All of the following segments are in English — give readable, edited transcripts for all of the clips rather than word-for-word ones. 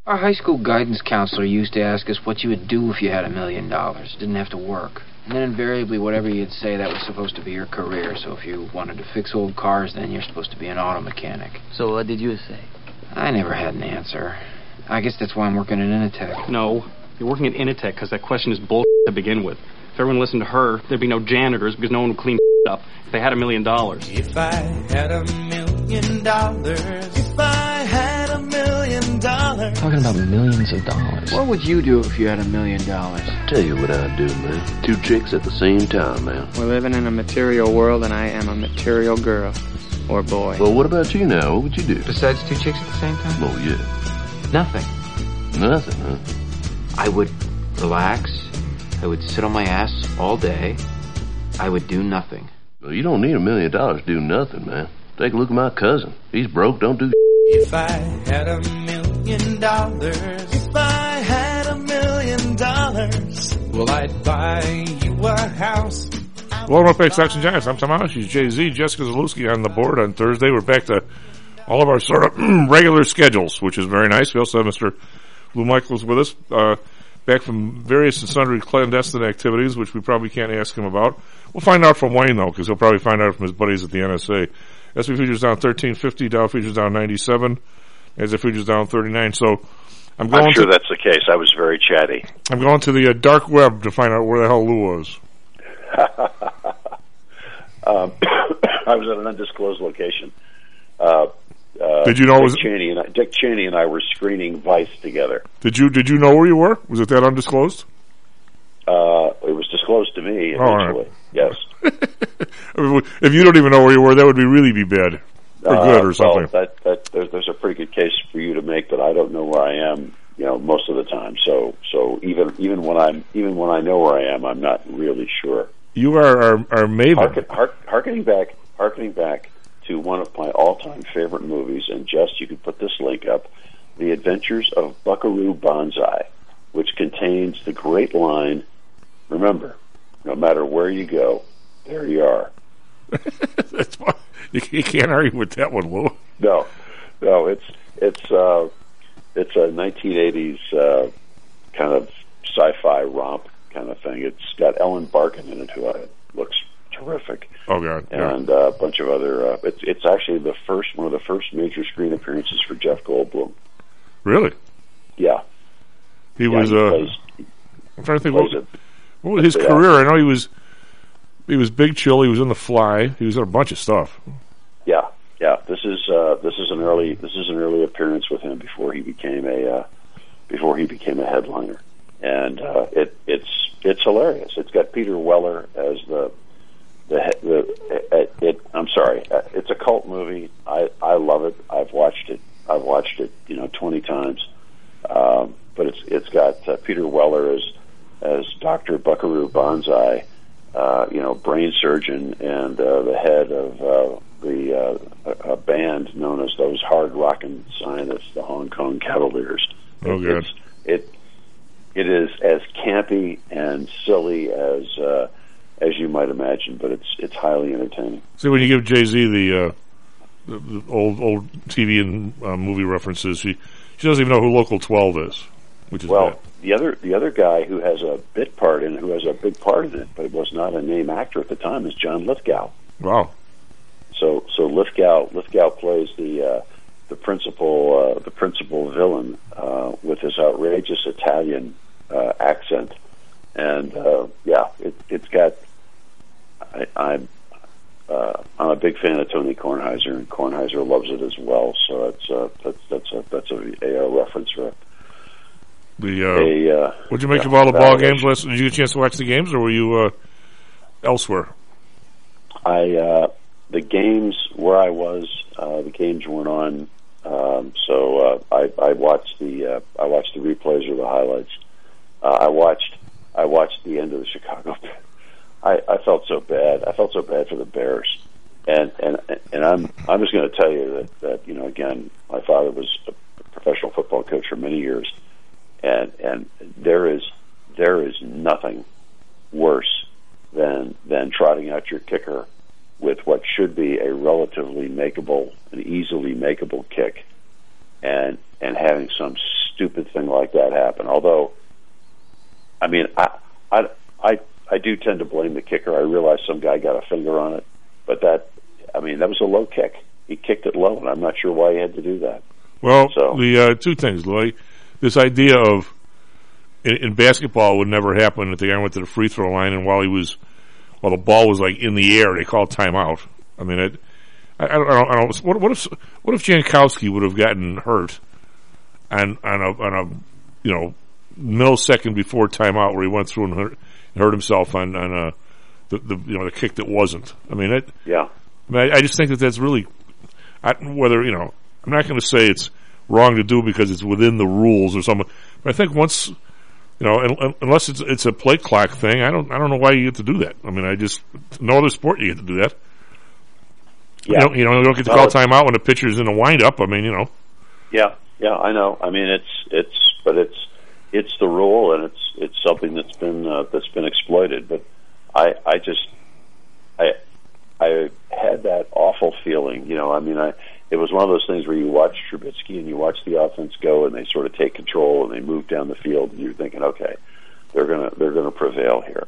Our high school guidance counselor used to ask us what you would do if you had $1 million. Didn't have to work. And then invariably, whatever you'd say, that was supposed to be your career. So if you wanted to fix old cars, then you're supposed to be an auto mechanic. So what did you say? I never had an answer. I guess that's why I'm working at Initech. No, you're working at Initech because that question is bullshit to begin with. If everyone listened to her, there'd be no janitors because no one would clean up if they had $1 million. If I had $1 million, if I had $1 million. Talking about millions of dollars. What would you do if you had $1 million? Tell you what I'd do, man. 2 chicks at the same time, man. We're living in a material world, and I am a material girl. Or boy. Well, what about you now? What would you do? Besides 2 chicks at the same time? Oh, yeah. Nothing. Nothing, huh? I would relax. I would sit on my ass all day. I would do nothing. Well, you don't need $1 million to do nothing, man. Take a look at my cousin. He's broke, don't do If I had $1 million, if I had $1 million, well, I'd buy you a house. Welcome back, Sox and Giants. I'm Tom Allen. She's Jay-Z. Jessica Zalewski on the board on Thursday. We're back to all of our sort of regular schedules, which is very nice. We also have Mr. Lou Michaels with us, back from various and sundry clandestine activities, which we probably can't ask him about. We'll find out from Wayne, though, because he'll probably find out from his buddies at the NSA. SP futures down 13.50, Dow futures down 97, NASDAQ futures down 39. So I'm sure that's the case. I was very chatty. I'm going to the dark web to find out where the hell Lou was. I was at an undisclosed location. Did you know Dick Cheney and I were screening Vice together. Did you know where you were? Was it that undisclosed? It was disclosed to me eventually. Right. Yes. If you don't even know where you were, that would really be bad or good or something. Well, there's a pretty good case for you to make that I don't know where I am, most of the time. So even when I know where I am, I'm not really sure. You are our maven. Harkening back to one of my all-time favorite movies, and Jess, you could put this link up: The Adventures of Buckaroo Banzai, which contains the great line, "Remember, no matter where you go, there you are." That's why you can't argue with that one, Lou. No, it's a 1980s kind of sci-fi romp kind of thing. It's got Ellen Barkin in it, who looks terrific. Oh God! And a bunch of other. It's actually one of the first major screen appearances for Jeff Goldblum. Really? Yeah. He was. I'm trying to think what was his Yeah. career. I know he was Big Chill. He was in The Fly. He was in a bunch of stuff. Yeah. This is an early appearance with him before he became a headliner, and it's hilarious. It's got Peter Weller as it's a cult movie. I love it. I've watched it 20 times. But it's got Peter Weller as Dr. Buckaroo Banzai, brain surgeon and the head of a band known as those hard rockin' scientists, the Hong Kong Cavaliers. Oh, good. It is as campy and silly as you might imagine, but it's highly entertaining. See, when you give Jay-Z the old TV and movie references, she doesn't even know who Local 12 is, which is bad. The other guy who has a bit part in it, who has a big part in it, but was not a name actor at the time, is John Lithgow. Wow. So Lithgow plays the principal villain with his outrageous Italian accent, and it's got. I'm a big fan of Tony Kornheiser, and Kornheiser loves it as well. So that's a reference for. What'd you make of all the ball games? Did you get a chance to watch the games, or were you elsewhere? The games where I was, the games weren't on, so I watched the replays or the highlights. I watched the end of the Chicago. I felt so bad. I felt so bad for the Bears, and I'm just going to tell you that again, my father was a professional football coach for many years, and there is nothing worse than trotting out your kicker with what should be a relatively makeable and easily makeable kick, and having some stupid thing like that happen. Although, I mean, I do tend to blame the kicker. I realize some guy got a finger on it, but that was a low kick. He kicked it low, and I'm not sure why he had to do that. Well, the two things, Louis. This idea of in basketball would never happen if the guy went to the free throw line and while the ball was like in the air, they called timeout. I mean, I don't. What if Jankowski would have gotten hurt on a millisecond before timeout where he went through and hurt himself on the kick that wasn't. I mean, I just think that's really whether I'm not going to say it's wrong to do because it's within the rules or something. But I think once unless it's a play clock thing, I don't know why you get to do that. I mean, no other sport you get to do that. Yeah. You don't get to call timeout when the pitcher's in a windup. I mean, Yeah, I know. I mean, it's the rule, and it's something that's been exploited. But I had that awful feeling. It was one of those things where you watch Trubisky and you watch the offense go, and they sort of take control and they move down the field, and you're thinking, okay, they're gonna prevail here.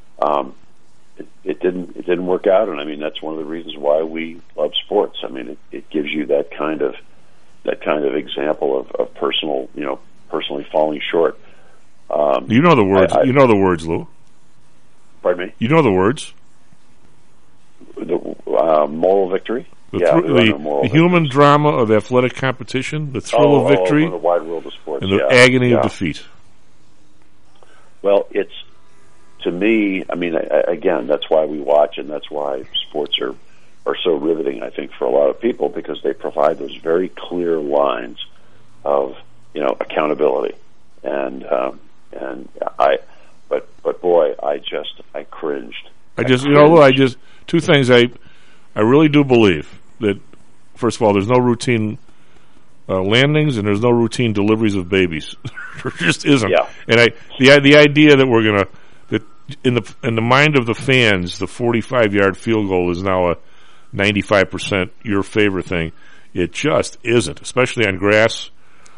It didn't work out, and I mean that's one of the reasons why we love sports. I mean, it gives you that kind of example of personally falling short. You know the words. You know the words, Lou. Pardon me? You know the words. The moral victory? The human drama of athletic competition, the thrill of victory, the wide world of sports, and the agony of defeat. Well, it's, to me, I mean, again, that's why we watch, and that's why sports are so riveting, I think, for a lot of people, because they provide those very clear lines of, accountability. But boy, I cringed. Two things. I really do believe that, first of all, there's no routine landings and there's no routine deliveries of babies. There just isn't. Yeah. And the idea that we're gonna that in the mind of the fans, the 45-yard field goal is now a 95% your favorite thing. It just isn't, especially on grass.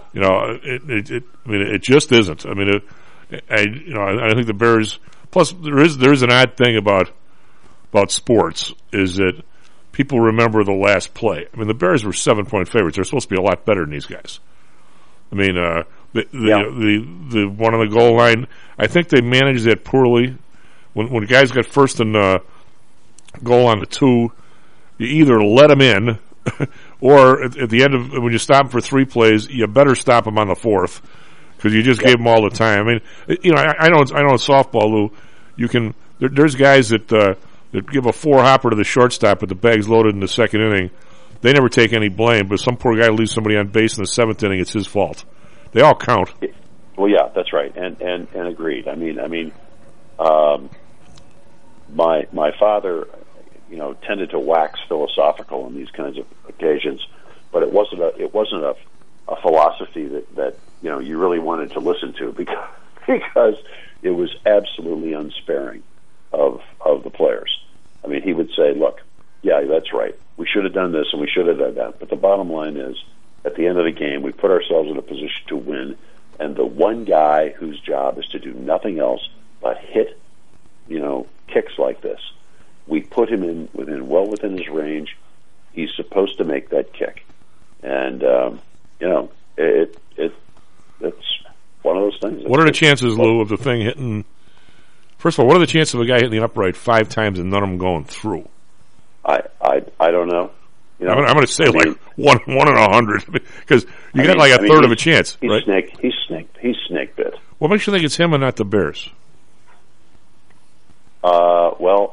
It just isn't. I mean, I think the Bears. Plus, there is an odd thing about sports is that people remember the last play. I mean, the Bears were 7-point favorites. They're supposed to be a lot better than these guys. I mean, the one on the goal line, I think they managed that poorly. When guys got first and goal on the 2, you either let them in, or at the end of when you stop them for 3 plays, you better stop them on the 4th because you just gave them all the time. I mean, I know in softball, Lou, you can. There's guys that give a 4-hopper to the shortstop, but the bag's loaded in the 2nd inning. They never take any blame, but some poor guy leaves somebody on base in the 7th inning. It's his fault. They all count. Well, yeah, that's right, and agreed. I mean, my father, tended to wax philosophical on these kinds of occasions, but it wasn't a philosophy that you really wanted to listen to because it was absolutely unsparing of the players. I mean, he would say, look, yeah, that's right. We should have done this and we should have done that. But the bottom line is, at the end of the game, we put ourselves in a position to win, and the one guy whose job is to do nothing else but hit, kicks like this, we put him within his range. He's supposed to make that kick. And, it's one of those things. What are the chances, Lou, of the thing hitting... First of all, what are the chances of a guy hitting the upright 5 times and none of them going through? I don't know. I'm going to say like 1 in 100 because you got like a third of a chance, right? He's snake bit. What makes you think it's him and not the Bears? Well,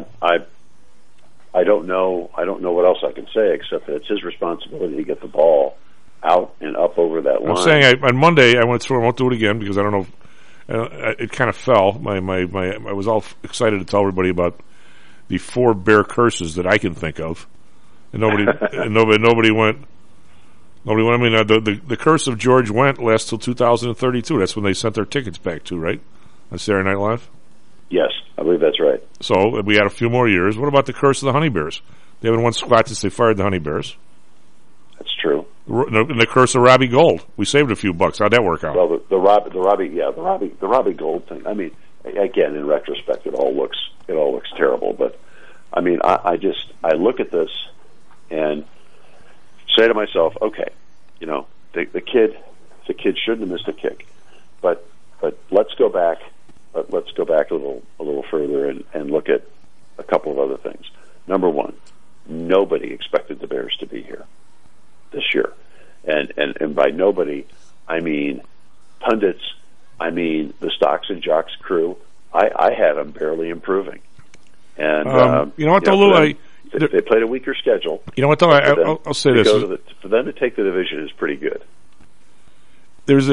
I don't know. I don't know what else I can say except that it's his responsibility to get the ball out and up over that line. I'm saying on Monday I went through. I won't do it again because I don't know. It kind of fell. I was all excited to tell everybody about the 4 Bear curses that I can think of, and nobody went. I mean, the curse of George Wendt lasts till 2032. That's when they sent their tickets back to, right? On Saturday Night Live. Yes, I believe that's right. So we had a few more years. What about the curse of the Honey Bears? They haven't won squat since they fired the Honey Bears. That's true. And the curse of Robbie Gold. We saved a few bucks. How'd that work out? Well, the Robbie Gold thing. I mean, again, in retrospect, it all looks terrible. But I mean, I look at this and say to myself, okay, you know, the kid shouldn't have missed a kick, but let's go back a little further and look at a couple of other things. Number one, nobody expected the Bears to be here this year, and by nobody, I mean pundits, I mean the Stocks and Jocks crew. I had them barely improving, and you know what, though, Lou, they played a weaker schedule. You know what, though, I'll say this: for them to take the division is pretty good. There's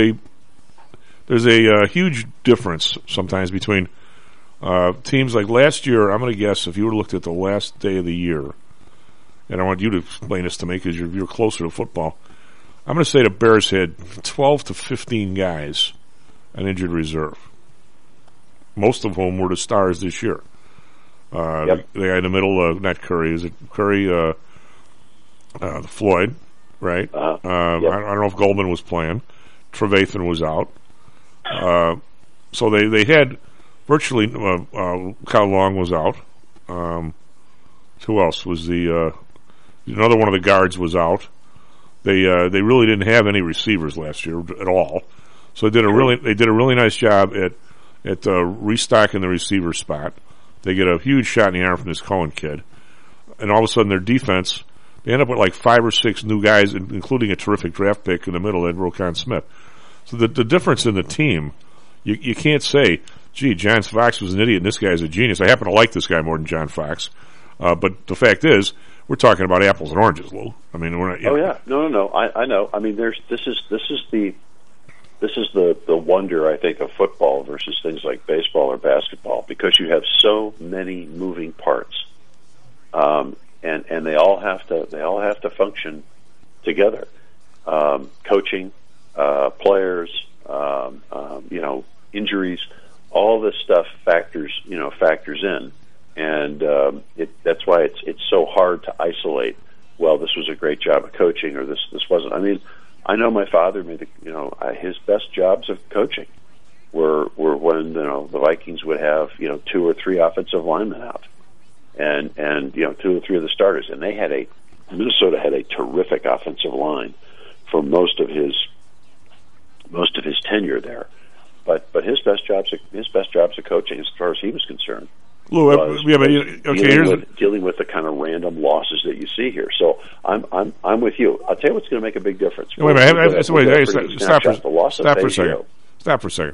a huge difference sometimes between teams. Like last year, I'm going to guess if you were looked at the last day of the year, and I want you to explain this to me because you're closer to football. I'm going to say the Bears had 12 to 15 guys on injured reserve, most of whom were the stars this year. The guy in the middle, not Curry, is it Curry? Floyd, right? I don't know if Goldman was playing. Trevathan was out. So they had virtually Kyle Long was out. Who else was another one of the guards was out. They really didn't have any receivers last year at all. So they did a really nice job at restocking the receiver spot. They get a huge shot in the arm from this Cohen kid, and all of a sudden their defense, they end up with like 5 or 6 new guys, including a terrific draft pick in the middle, Ed Roquan Smith. So the difference in the team, you can't say, gee, John Fox was an idiot and this guy's a genius. I happen to like this guy more than John Fox. But the fact is, we're talking about apples and oranges, Lou. I mean, we're not. Oh yeah, no. I know. I mean, this is the wonder, I think, of football versus things like baseball or basketball, because you have so many moving parts, and they all have to function together. Coaching, players, injuries, all this stuff factors in, and that's why it's so hard to isolate. Well, this was a great job of coaching, or this wasn't. I mean, I know my father made his best jobs of coaching were when the Vikings would have 2 or 3 offensive linemen out, and 2 or 3 of the starters, and Minnesota had a terrific offensive line for most of his tenure there, but his best jobs of coaching, as far as he was concerned, Lou, dealing with the kind of random losses that you see here. So I'm with you. I'll tell you what's going to make a big difference. Stop for a second.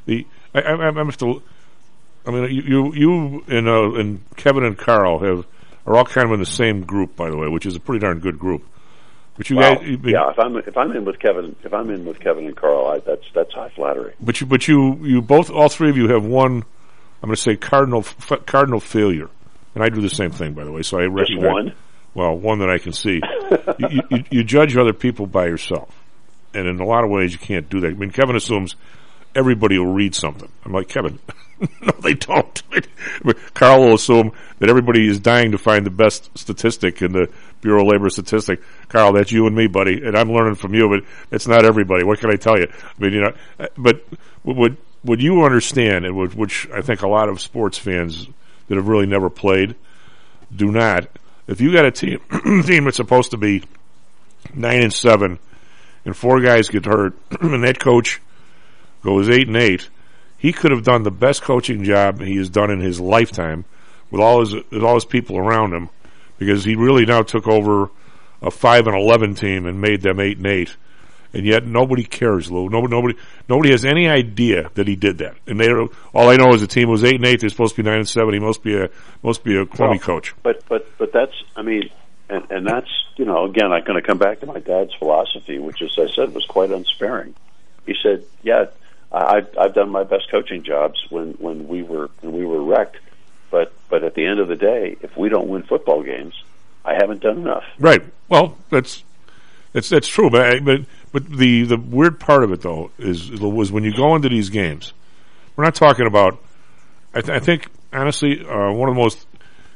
You and Kevin and Carl are all kind of in the same group, by the way, which is a pretty darn good group. But you guys, if I'm in with Kevin and Carl, that's high flattery. But you both, all three of you have one. I'm going to say cardinal failure, and I do the same thing, by the way. So I recognize, just one. Well, one that I can see. you judge other people by yourself, and in a lot of ways you can't do that. I mean, Kevin assumes everybody will read something. I'm like, Kevin, no, they don't. Carl will assume that everybody is dying to find the best statistic in the Bureau of Labor Statistic. Carl, that's you and me, buddy, and I'm learning from you, but it's not everybody. What can I tell you? I mean, but would you understand, and which I think a lot of sports fans that have really never played do not, if you got a team that's supposed to be 9-7 and 4 guys get hurt and that coach goes 8-8, he could have done the best coaching job he has done in his lifetime with all his people around him, because he really now took over a 5-11 team and made them 8-8. And yet nobody cares, Lou. Nobody has any idea that he did that. And all I know is the team was 8-8. They're supposed to be 9-7. He must be a crummy coach. But that's, I mean, and that's, again, I'm going to come back to my dad's philosophy, which, as I said, was quite unsparing. He said, "Yeah, I've done my best coaching jobs when we were wrecked, but at the end of the day, if we don't win football games, I haven't done enough." Right. Well, that's true, but the weird part of it, though, was when you go into these games, we're not talking about, I think, honestly, one of the most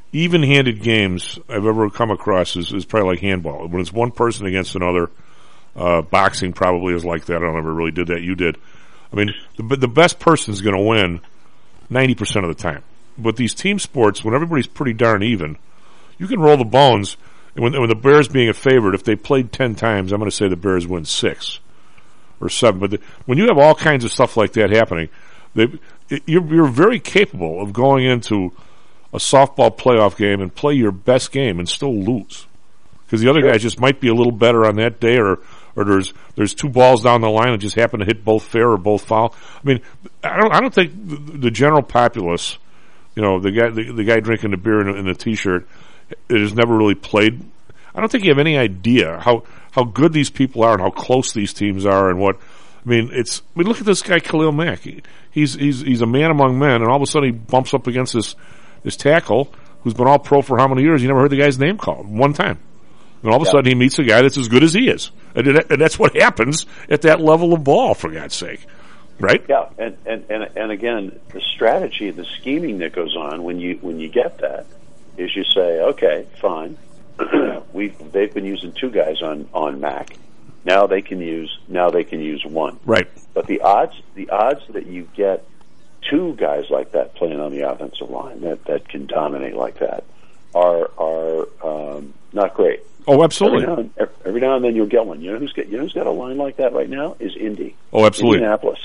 even-handed games I've ever come across is probably like handball. When it's one person against another, boxing probably is like that. I don't ever really did that. You did. I mean, the best person's going to win 90% of the time. But these team sports, when everybody's pretty darn even, you can roll the bones. And when the Bears being a favorite, if they played 10 times, I'm going to say the Bears win 6 or 7. But when you have all kinds of stuff like that happening, you're very capable of going into a softball playoff game and play your best game and still lose. Because the other guys just might be a little better on that day, or there's 2 balls down the line and just happen to hit both fair or both foul. I mean, I don't think the general populace, the guy drinking the beer in a t-shirt, it has never really played. I don't think you have any idea how good these people are and how close these teams are and what. I mean, look at this guy Khalil Mack. He's a man among men, and all of a sudden he bumps up against this tackle who's been all pro for how many years? You never heard the guy's name called one time. And all of a sudden he meets a guy that's as good as he is. And that's what happens at that level of ball, for God's sake. Right? Yeah, and again, the strategy, the scheming that goes on when you get that is you say, okay, fine. They've been using 2 guys on Mac. Now they can use 1. Right. But the odds that you get 2 guys like that playing on the offensive line that can dominate like that are not great. Oh, absolutely. Every now and then you'll get one. You know who's got a line like that right now is Indy. Oh, absolutely. Indianapolis.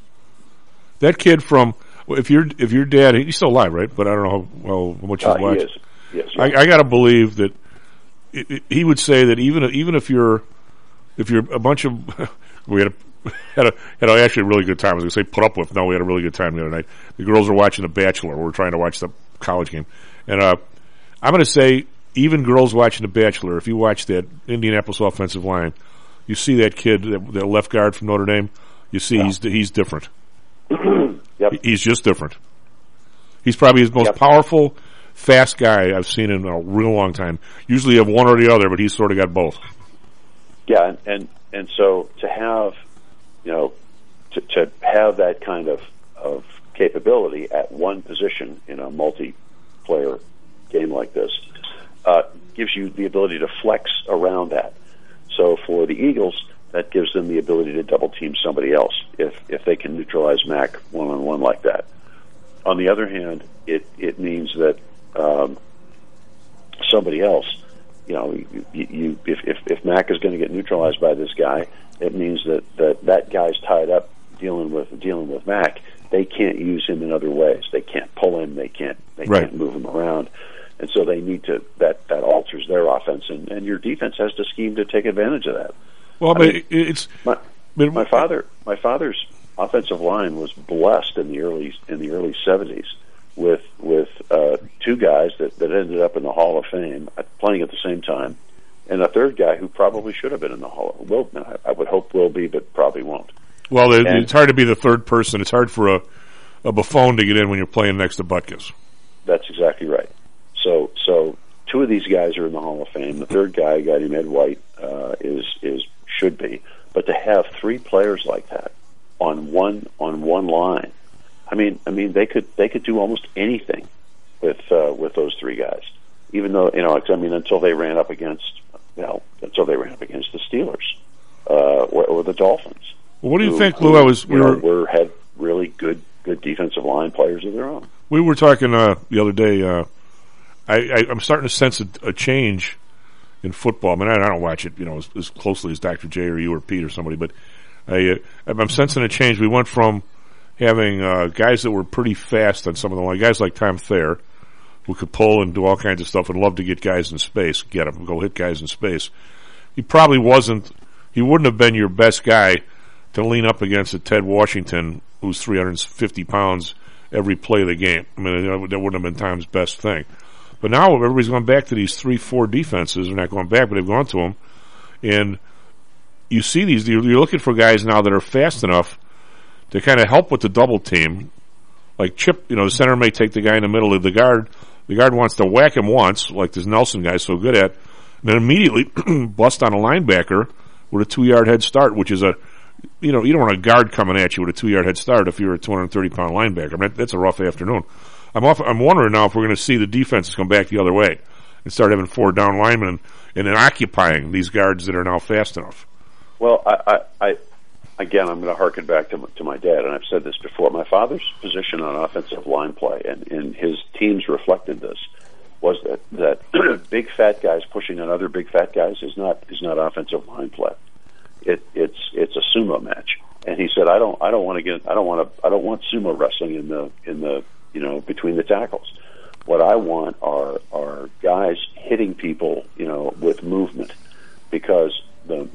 That kid if your dad, he's still alive, right? But I don't know how much he's watched. He is. Yes. I got to believe that he would say that even if you're a bunch of we had actually a really good time. I was going to say put up with. No, we had a really good time the other night. The girls were watching The Bachelor. We were trying to watch the college game, and I'm going to say even girls watching The Bachelor. If you watch that Indianapolis offensive line, you see that kid, that left guard from Notre Dame. You see he's different. Yep. He's just different. He's probably his most powerful, fast guy I've seen in a real long time. Usually you have one or the other, but he's sort of got both. Yeah, and so to have, to have that kind of capability at one position in a multiplayer game like this gives you the ability to flex around that. So for the Eagles, that gives them the ability to double team somebody else if they can neutralize Mac one-on-one like that. On the other hand, it means that somebody else, if Mac is going to get neutralized by this guy, it means that guy's tied up dealing with Mac. They can't use him in other ways. They can't pull him. They can't move him around. And so they need to, that alters their offense, and your defense has to scheme to take advantage of that. Well, my father's offensive line was blessed in the early 70s with 2 guys that ended up in the Hall of Fame playing at the same time, and a third guy who probably should have been in the Hall of Fame. I would hope will be, but probably won't. Well, it's hard to be the third person. It's hard for a Buffon to get in when you're playing next to Butkus. That's exactly right. So 2 of these guys are in the Hall of Fame. The third guy, a guy named Ed White, should be. But to have 3 players like that on one line, I mean they could do almost anything with those 3 guys. Even though until they ran up against the Steelers or the Dolphins. Well, what do you think, Lou? Had really good defensive line players of their own. We were talking the other day. I'm starting to sense a change in football. I mean, I don't watch it, as closely as Dr. J or you or Pete or somebody, but I'm sensing a change. We went from having guys that were pretty fast on some of the line, guys like Tom Thayer, who could pull and do all kinds of stuff and love to get guys in space, go hit guys in space. He wouldn't have been your best guy to lean up against a Ted Washington who's 350 pounds every play of the game. I mean, that wouldn't have been Tom's best thing. But now everybody's going back to these 3-4 defenses. They're not going back, but they've gone to them. And you see these, you're looking for guys now that are fast enough to kind of help with the double team. Like Chip, the center may take the guy in the middle of the guard. The guard wants to whack him once, like this Nelson guy's so good at, and then immediately bust on a linebacker with a 2-yard head start, which is you don't want a guard coming at you with a 2-yard head start if you're a 230-pound linebacker. I mean, that's a rough afternoon. I'm wondering now if we're going to see the defenses come back the other way and start having 4 down linemen and then occupying these guards that are now fast enough. Well, I again, I'm going to harken back to my dad, and I've said this before. My father's position on offensive line play, and his teams reflected this, was that big fat guys pushing on other big fat guys is not offensive line play. It's a sumo match, and he said I don't want sumo wrestling in the between the tackles. What I want are guys hitting people with movement, because the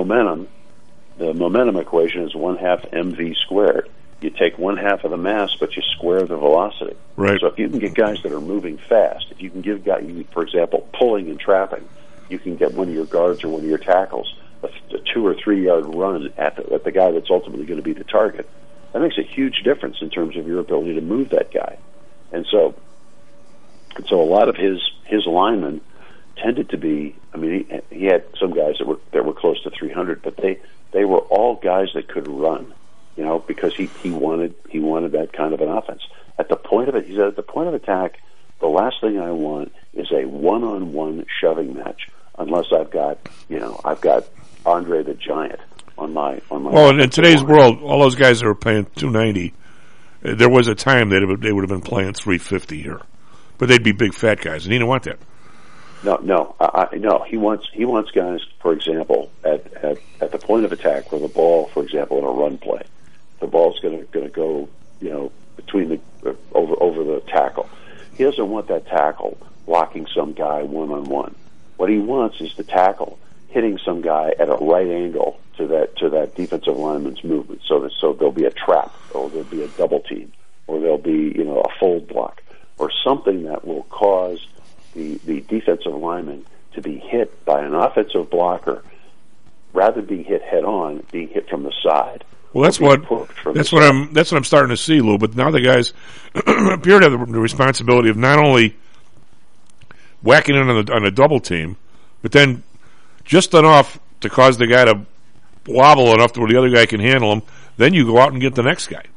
momentum equation is 1/2 mv squared. You take 1/2 of the mass, but you square the velocity. Right. So if you can get guys that are moving fast, if you can give guys, for example, pulling and trapping, you can get one of your guards or one of your tackles a 2 or 3 yard run at the guy that's ultimately going to be the target. That makes a huge difference in terms of your ability to move that guy. And so a lot of his linemen tended to be. I mean, he had some guys that were close to 300, but they were all guys that could run. Because he wanted that kind of an offense. At the point of it, he said, at the point of attack, the last thing I want is a one-on-one shoving match, unless I've got Andre the Giant on my. Well, in today's world, all those guys that are paying $290, there was a time they would have been playing $350 here, but they'd be big fat guys, and he didn't want that. No. No. He wants guys, for example, at the point of attack, where the ball, for example, in a run play, the ball's going to go, between over the tackle. He doesn't want that tackle blocking some guy one-on-one. What he wants is the tackle hitting some guy at a right angle to that defensive lineman's movement. So there'll be a trap, or there'll be a double team, or there'll be a fold block, or something that will cause the defensive lineman to be hit by an offensive blocker, rather than being hit head on, being hit from the side. Well, that's what I'm starting to see, Lou. But now the guys appear to have the responsibility of not only whacking in on a double team, but then just enough to cause the guy to wobble enough to where the other guy can handle him. Then you go out and get the next guy.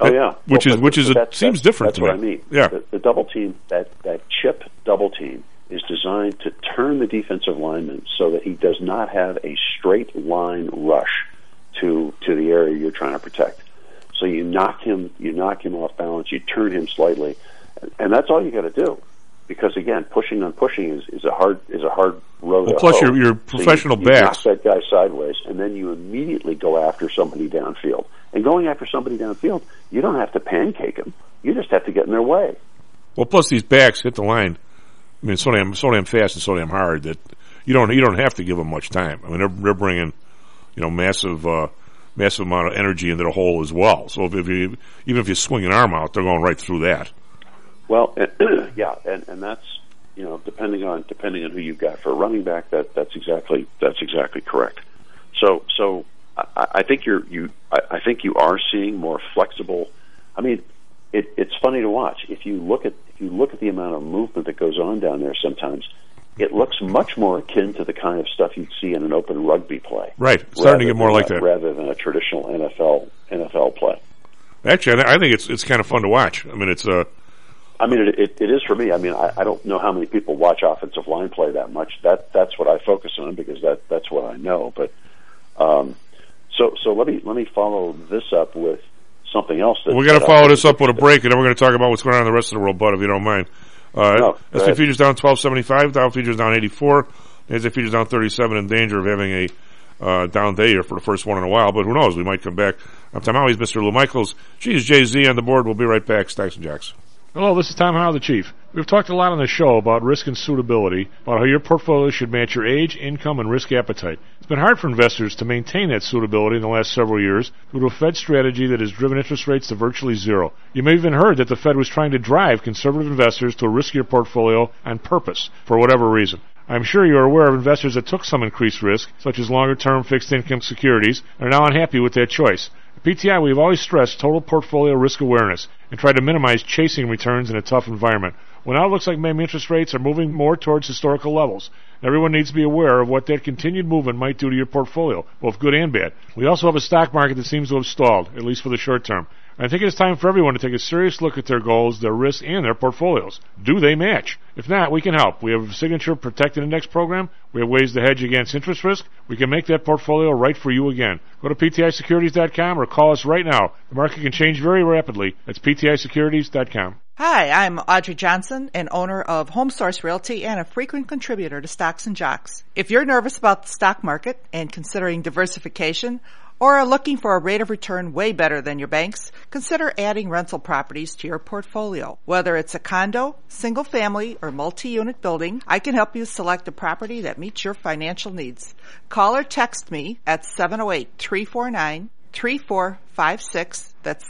Seems different to me. That's what I mean. Yeah, the double team, that chip double team, is designed to turn the defensive lineman so that he does not have a straight line rush to the area you're trying to protect. So you knock him off balance, you turn him slightly, and that's all you got to do. Because again, pushing on pushing is a hard road. Well, plus your professional backs. You knock that guy sideways, and then you immediately go after somebody downfield. And going after somebody downfield, you don't have to pancake him. You just have to get in their way. Well, plus these backs hit the line. I mean, so damn fast and so damn hard that you don't have to give them much time. I mean, they're bringing massive amount of energy into the hole as well. So even if you swing an arm out, they're going right through that. Well, yeah, and that's depending on who you've got for a running back, that's exactly correct. So I think I think you are seeing more flexible. I mean, it's funny to watch. If you look at the amount of movement that goes on down there, sometimes it looks much more akin to the kind of stuff you'd see in an open rugby play. Right, it's starting to get more like that rather than a traditional NFL play. Actually, I think it's kind of fun to watch. I mean, it's it is for me. I mean, I don't know how many people watch offensive line play that much. That's what I focus on, because that's what I know. But so let me follow this up with something else. We got to follow this up with a break, and then we're going to talk about what's going on in the rest of the world, Bud, if you don't mind. S&P futures down 1275, Dow futures down 84, NASDAQ futures down 37, in danger of having a down day here for the first one in a while, but who knows, we might come back. I'm Tom Howell, he's Mr. Lou Michaels. She's Jay-Z on the board. We'll be right back. Stacks and Jacks. Hello, this is Tom Howell, the Chief. We've talked a lot on the show about risk and suitability, about how your portfolio should match your age, income, and risk appetite. It's been hard for investors to maintain that suitability in the last several years due to a Fed strategy that has driven interest rates to virtually zero. You may have even heard that the Fed was trying to drive conservative investors to a riskier portfolio on purpose, for whatever reason. I'm sure you're aware of investors that took some increased risk, such as longer-term fixed income securities, and are now unhappy with that choice. At PTI, we've always stressed total portfolio risk awareness and tried to minimize chasing returns in a tough environment. Well, now it looks like maybe interest rates are moving more towards historical levels. Everyone needs to be aware of what that continued movement might do to your portfolio, both good and bad. We also have a stock market that seems to have stalled, at least for the short term. I think it's time for everyone to take a serious look at their goals, their risks, and their portfolios. Do they match? If not, we can help. We have a signature protected index program. We have ways to hedge against interest risk. We can make that portfolio right for you again. Go to PTIsecurities.com or call us right now. The market can change very rapidly. That's PTIsecurities.com. Hi, I'm Audrey Johnson, an owner of HomeSource Realty and a frequent contributor to Stocks and Jocks. If you're nervous about the stock market and considering diversification, or are looking for a rate of return way better than your banks, consider adding rental properties to your portfolio. Whether it's a condo, single family, or multi-unit building, I can help you select a property that meets your financial needs. Call or text me at 708-349-3456. That's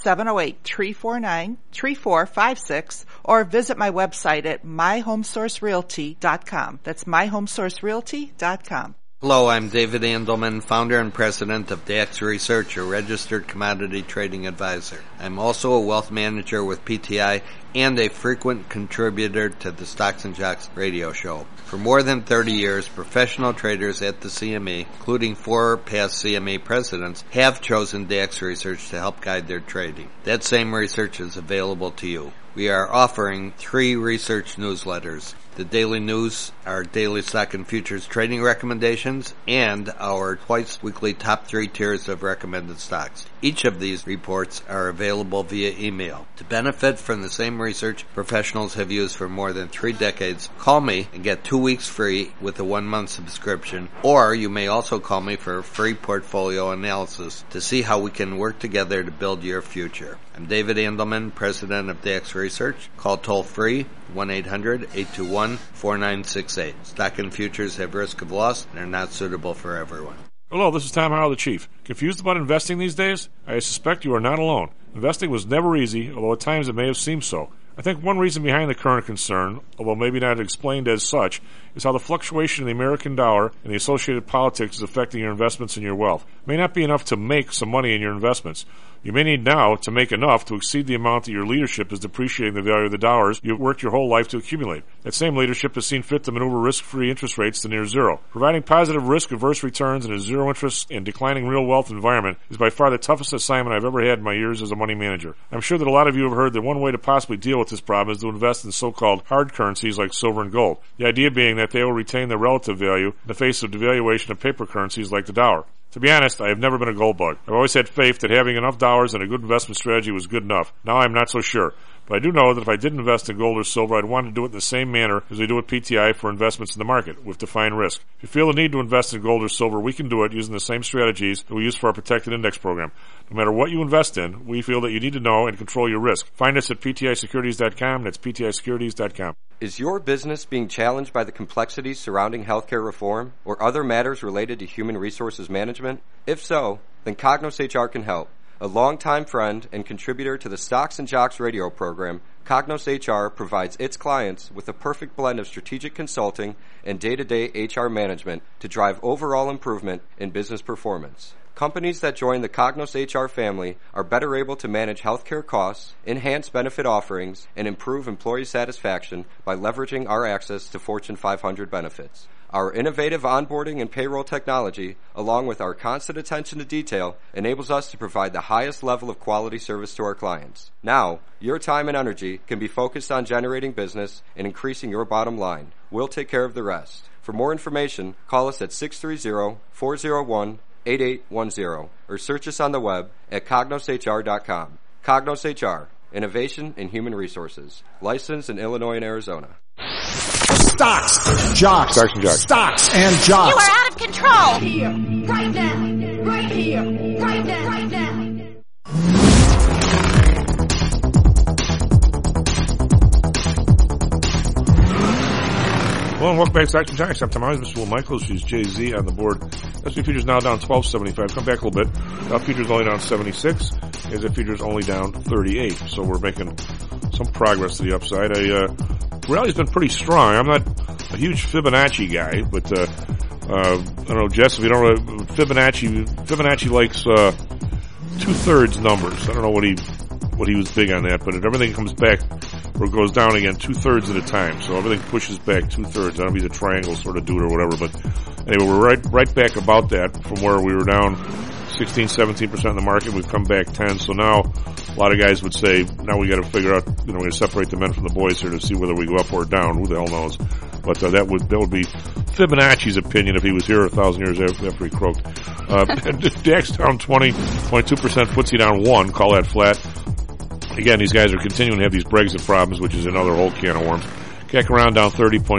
708-349-3456. Or visit my website at myhomesourcerealty.com. That's myhomesourcerealty.com. Hello, I'm David Andelman, founder and president of DAX Research, a registered commodity trading advisor. I'm also a wealth manager with PTI and a frequent contributor to the Stocks and Jocks radio show. For more than 30 years, professional traders at the CME, including 4 past CME presidents, have chosen DAX Research to help guide their trading. That same research is available to you. We are offering 3 research newsletters: the Daily News, our daily stock and futures trading recommendations, and our twice-weekly top 3 tiers of recommended stocks. Each of these reports are available via email. To benefit from the same research professionals have used for more than 3 decades, call me and get 2 weeks free with a 1-month subscription, or you may also call me for a free portfolio analysis to see how we can work together to build your future. I'm David Andelman, president of DAX Research. Call toll-free 1-800-821-4968. Stock and futures have risk of loss and are not suitable for everyone. Hello, this is Tom Howell, the Chief. Confused about investing these days? I suspect you are not alone. Investing was never easy, although at times it may have seemed so. I think one reason behind the current concern, although maybe not explained as such, is how the fluctuation in the American dollar and the associated politics is affecting your investments and your wealth. It may not be enough to make some money in your investments. You may need now to make enough to exceed the amount that your leadership is depreciating the value of the dollars you've worked your whole life to accumulate. That same leadership has seen fit to maneuver risk-free interest rates to near zero. Providing positive risk-averse returns in a zero-interest and declining real wealth environment is by far the toughest assignment I've ever had in my years as a money manager. I'm sure that a lot of you have heard that one way to possibly deal with this problem is to invest in so-called hard currencies like silver and gold. The idea being that they will retain their relative value in the face of devaluation of paper currencies like the dollar. To be honest, I have never been a gold bug. I've always had faith that having enough dollars and a good investment strategy was good enough. Now I'm not so sure. But I do know that if I did invest in gold or silver, I'd want to do it in the same manner as we do at PTI for investments in the market, with defined risk. If you feel the need to invest in gold or silver, we can do it using the same strategies that we use for our protected index program. No matter what you invest in, we feel that you need to know and control your risk. Find us at PTIsecurities.com. That's PTIsecurities.com. Is your business being challenged by the complexities surrounding healthcare reform or other matters related to human resources management? If so, then Cognos HR can help. A longtime friend and contributor to the Stocks and Jocks radio program, Cognos HR provides its clients with a perfect blend of strategic consulting and day-to-day HR management to drive overall improvement in business performance. Companies that join the Cognos HR family are better able to manage healthcare costs, enhance benefit offerings, and improve employee satisfaction by leveraging our access to Fortune 500 benefits. Our innovative onboarding and payroll technology, along with our constant attention to detail, enables us to provide the highest level of quality service to our clients. Now, your time and energy can be focused on generating business and increasing your bottom line. We'll take care of the rest. For more information, call us at 630-401-8810 or search us on the web at cognoshr.com. Cognos HR, innovation in human resources. Licensed in Illinois and Arizona. Stocks, Jocks, Stocks and Jocks. Stocks and Jocks. You are out of control. Here, right now, right here, right now, right now. Well, and welcome back to Stocks and Jocks. I'm Tom Howell, Mr. Will Michaels. She's Jay-Z on the board. S&P futures now down 12.75. Come back a little bit. Dow futures only down 76. NASDAQ futures only down 38. So we're making some progress to the upside. Rally's been pretty strong. I'm not a huge Fibonacci guy, but I don't know, Jess, if you don't know, Fibonacci likes 2/3 numbers. I don't know what he was big on that, but if everything comes back or goes down again 2/3 at a time, so everything pushes back 2/3. I don't know if he's a triangle sort of dude or whatever, but anyway, we're right back about that from where we were down 16-17% in the market. We've come back 10, so now A lot of guys would say, now we got to figure out, we're going to separate the men from the boys here to see whether we go up or down. Who the hell knows? But that would be Fibonacci's opinion if he was here 1,000 years after he croaked. DAX down 20.2%, FTSE down 1. Call that flat. Again, these guys are continuing to have these Brexit problems, which is another whole can of worms. CAC around down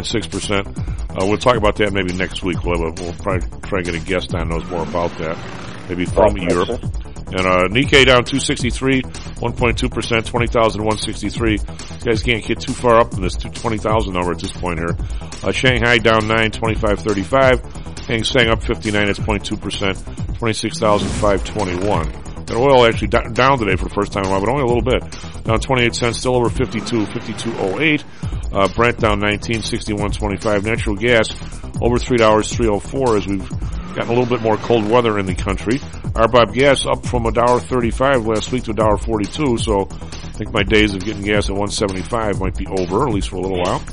30.6%. We'll talk about that maybe next week. We'll probably try and get a guest on knows more about that, maybe from Europe. And Nikkei down 263, 1.2%, 20,163. These guys can't get too far up in this 20,000 number at this point here. Shanghai down 9, 25.35. Hang Seng up 59, it's 0.2%, 26,521. And oil actually down today for the first time in a while, but only a little bit. Down 28 cents, still over 52.08. Brent down 19, 61.25. Natural gas over $3, 3.04 as we've gotten a little bit more cold weather in the country. RBOB gas up from $1.35 last week to $1.42, so I think my days of getting gas at $1.75 might be over, at least for a little while.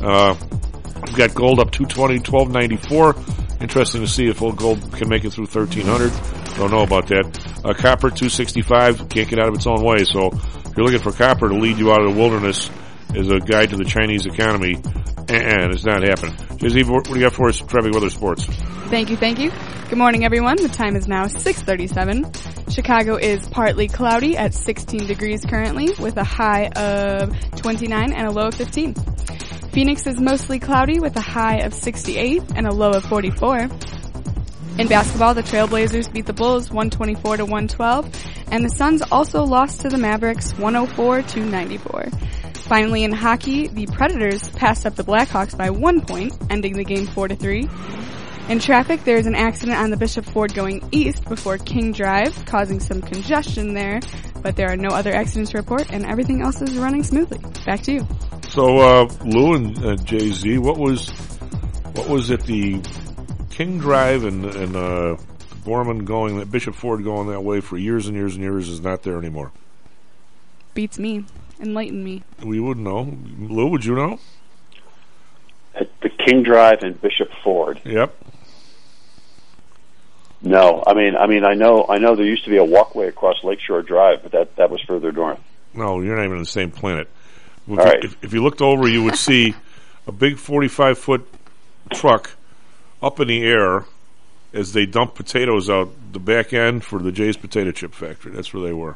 We've got gold up 220, 12.94. Interesting to see if old gold can make it through 1,300. Don't know about that. Copper 265, can't get out of its own way, so if you're looking for copper to lead you out of the wilderness as a guide to the Chinese economy, and it's not happening. Jay-Z, what do you got for us, traffic, weather, sports? Thank you. Good morning, everyone. The time is now 6:37. Chicago is partly cloudy at 16 degrees currently, with a high of 29 and a low of 15. Phoenix is mostly cloudy with a high of 68 and a low of 44. In basketball, the Trailblazers beat the Bulls 124-112, and the Suns also lost to the Mavericks 104-94. Finally, in hockey, the Predators passed up the Blackhawks by 1 point, ending the game 4-3. In traffic, there is an accident on the Bishop Ford going east before King Drive, causing some congestion there, but there are no other accidents to report, and everything else is running smoothly. Back to you. So, Lou and Jay-Z, what was at the King Drive and Borman going, that Bishop Ford going that way for years and years and years is not there anymore? Beats me. Enlighten me. We wouldn't know. Lou, would you know? At the King Drive and Bishop Ford. Yep. No, I mean, I know there used to be a walkway across Lakeshore Drive, but that was further north. No, you're not even on the same planet. If you looked over, you would see a big 45-foot truck up in the air as they dump potatoes out the back end for the Jay's Potato Chip Factory. That's where they were.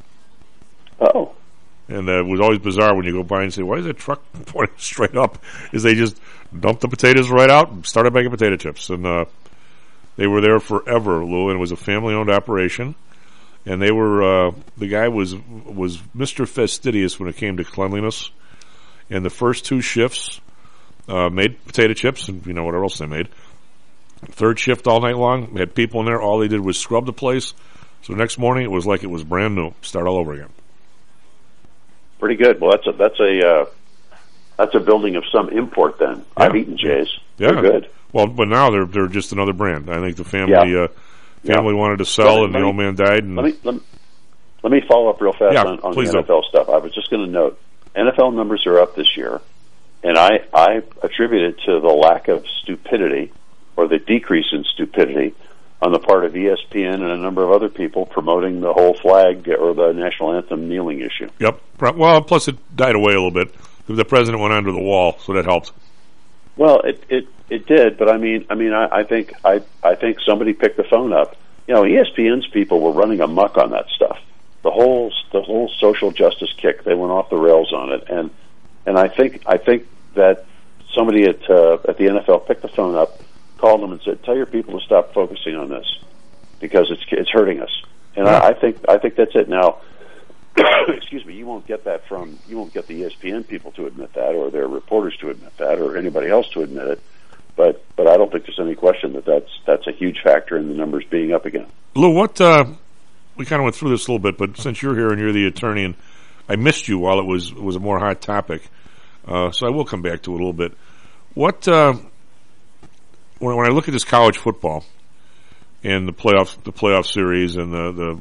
Oh. And it was always bizarre when you go by and say, why is that truck pointing straight up? Is they just dumped the potatoes right out and started making potato chips. And they were there forever, Lou, and it was a family-owned operation. And they were, the guy was Mr. Fastidious when it came to cleanliness. And the first 2 shifts made potato chips and, whatever else they made. Third shift all night long, had people in there. All they did was scrub the place. So the next morning, it was like it was brand new. Start all over again. Pretty good. Well, that's a building of some import then. Yeah. I've eaten Jay's. Yeah. They're good. Well, but now they're just another brand. I think the family wanted to sell, and the old man died. And let me follow up real fast on the NFL stuff. I was just going to note, NFL numbers are up this year, and I attribute it to the lack of stupidity or the decrease in stupidity on the part of ESPN and a number of other people promoting the whole flag or the national anthem kneeling issue. Yep. Well, plus it died away a little bit. The president went under the wall, so that helped. Well, it did, but I think somebody picked the phone up. ESPN's people were running amok on that stuff. The whole social justice kick, they went off the rails on it, and I think that somebody at the NFL picked the phone up, called them and said, "Tell your people to stop focusing on this because it's hurting us." And I think that's it. Now, excuse me, you won't get the ESPN people to admit that, or their reporters to admit that, or anybody else to admit it. But I don't think there's any question that that's a huge factor in the numbers being up again. Lou, what we kind of went through this a little bit, but since you're here and you're the attorney, and I missed you while it was a more hot topic, so I will come back to it a little bit. What when I look at this college football and the playoff series and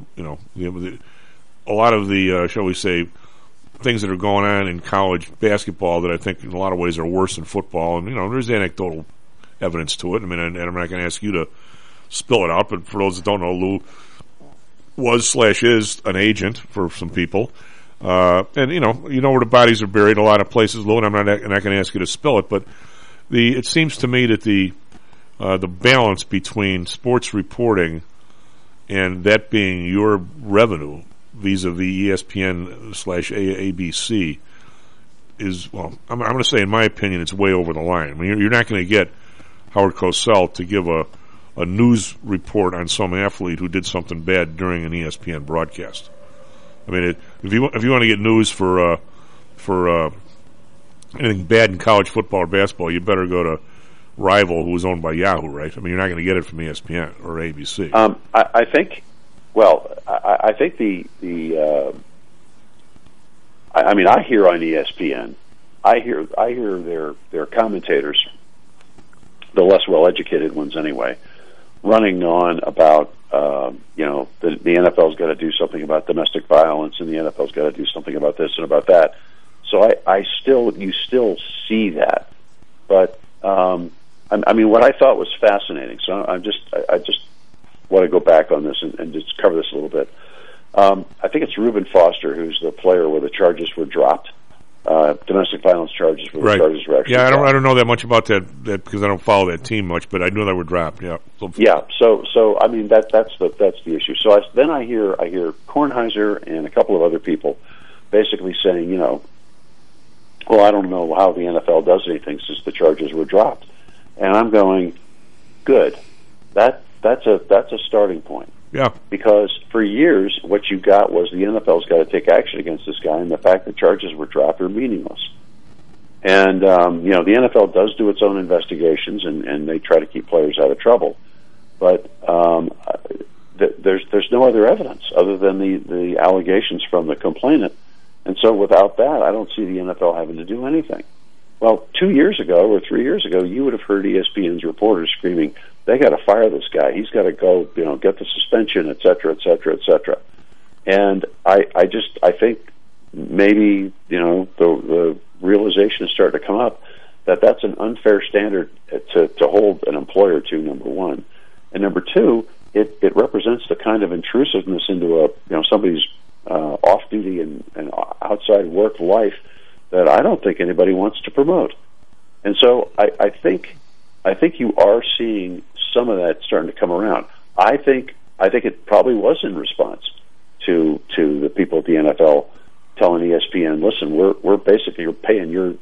a lot of the shall we say things that are going on in college basketball that I think in a lot of ways are worse than football, and there's anecdotal evidence to it. I mean, and I'm not going to ask you to spill it out, but for those that don't know, Lou was/is an agent for some people. And you know where the bodies are buried in a lot of places, Lou, and I'm not going to ask you to spill it, but it seems to me that the balance between sports reporting and that being your revenue vis-a-vis ESPN/ABC is, well, I'm going to say, in my opinion, it's way over the line. I mean, you're not going to get Howard Cosell to give a news report on some athlete who did something bad during an ESPN broadcast. I mean, if you want to get news for anything bad in college football or basketball, you better go to Rival, who was owned by Yahoo, right? I mean, you're not going to get it from ESPN or ABC. I think. Well, I think I mean, I hear on ESPN, I hear their commentators, the less well-educated ones anyway, running on about the NFL's got to do something about domestic violence, and the NFL's got to do something about this and about that. So you still see that, but I mean, what I thought was fascinating. So I just want to go back on this and just cover this a little bit. I think it's Reuben Foster, who's the player where the charges were dropped, domestic violence charges, where the charges were actually dropped. I don't know that much about that because I don't follow that team much, but I knew they were dropped. Yeah. So I mean that's the issue. So then I hear Kornheiser and a couple of other people basically saying, well, I don't know how the NFL does anything since the charges were dropped, and I'm going, good. That's a starting point. Yeah. Because for years, what you got was the NFL's got to take action against this guy, and the fact that charges were dropped are meaningless. And the NFL does do its own investigations, and they try to keep players out of trouble. But there's no other evidence other than the allegations from the complainant. And so without that, I don't see the NFL having to do anything. Well, 2 years ago or 3 years ago, you would have heard ESPN's reporters screaming, "They got to fire this guy. He's got to go, get the suspension, et cetera, et cetera, et cetera." And I think maybe the realization is starting to come up that that's an unfair standard to hold an employer to. Number one, and number two, it represents the kind of intrusiveness into somebody's off-duty and outside work life that I don't think anybody wants to promote. And so I think you are seeing some of that starting to come around. I think it probably was in response to the people at the NFL telling ESPN, "Listen, we're basically paying your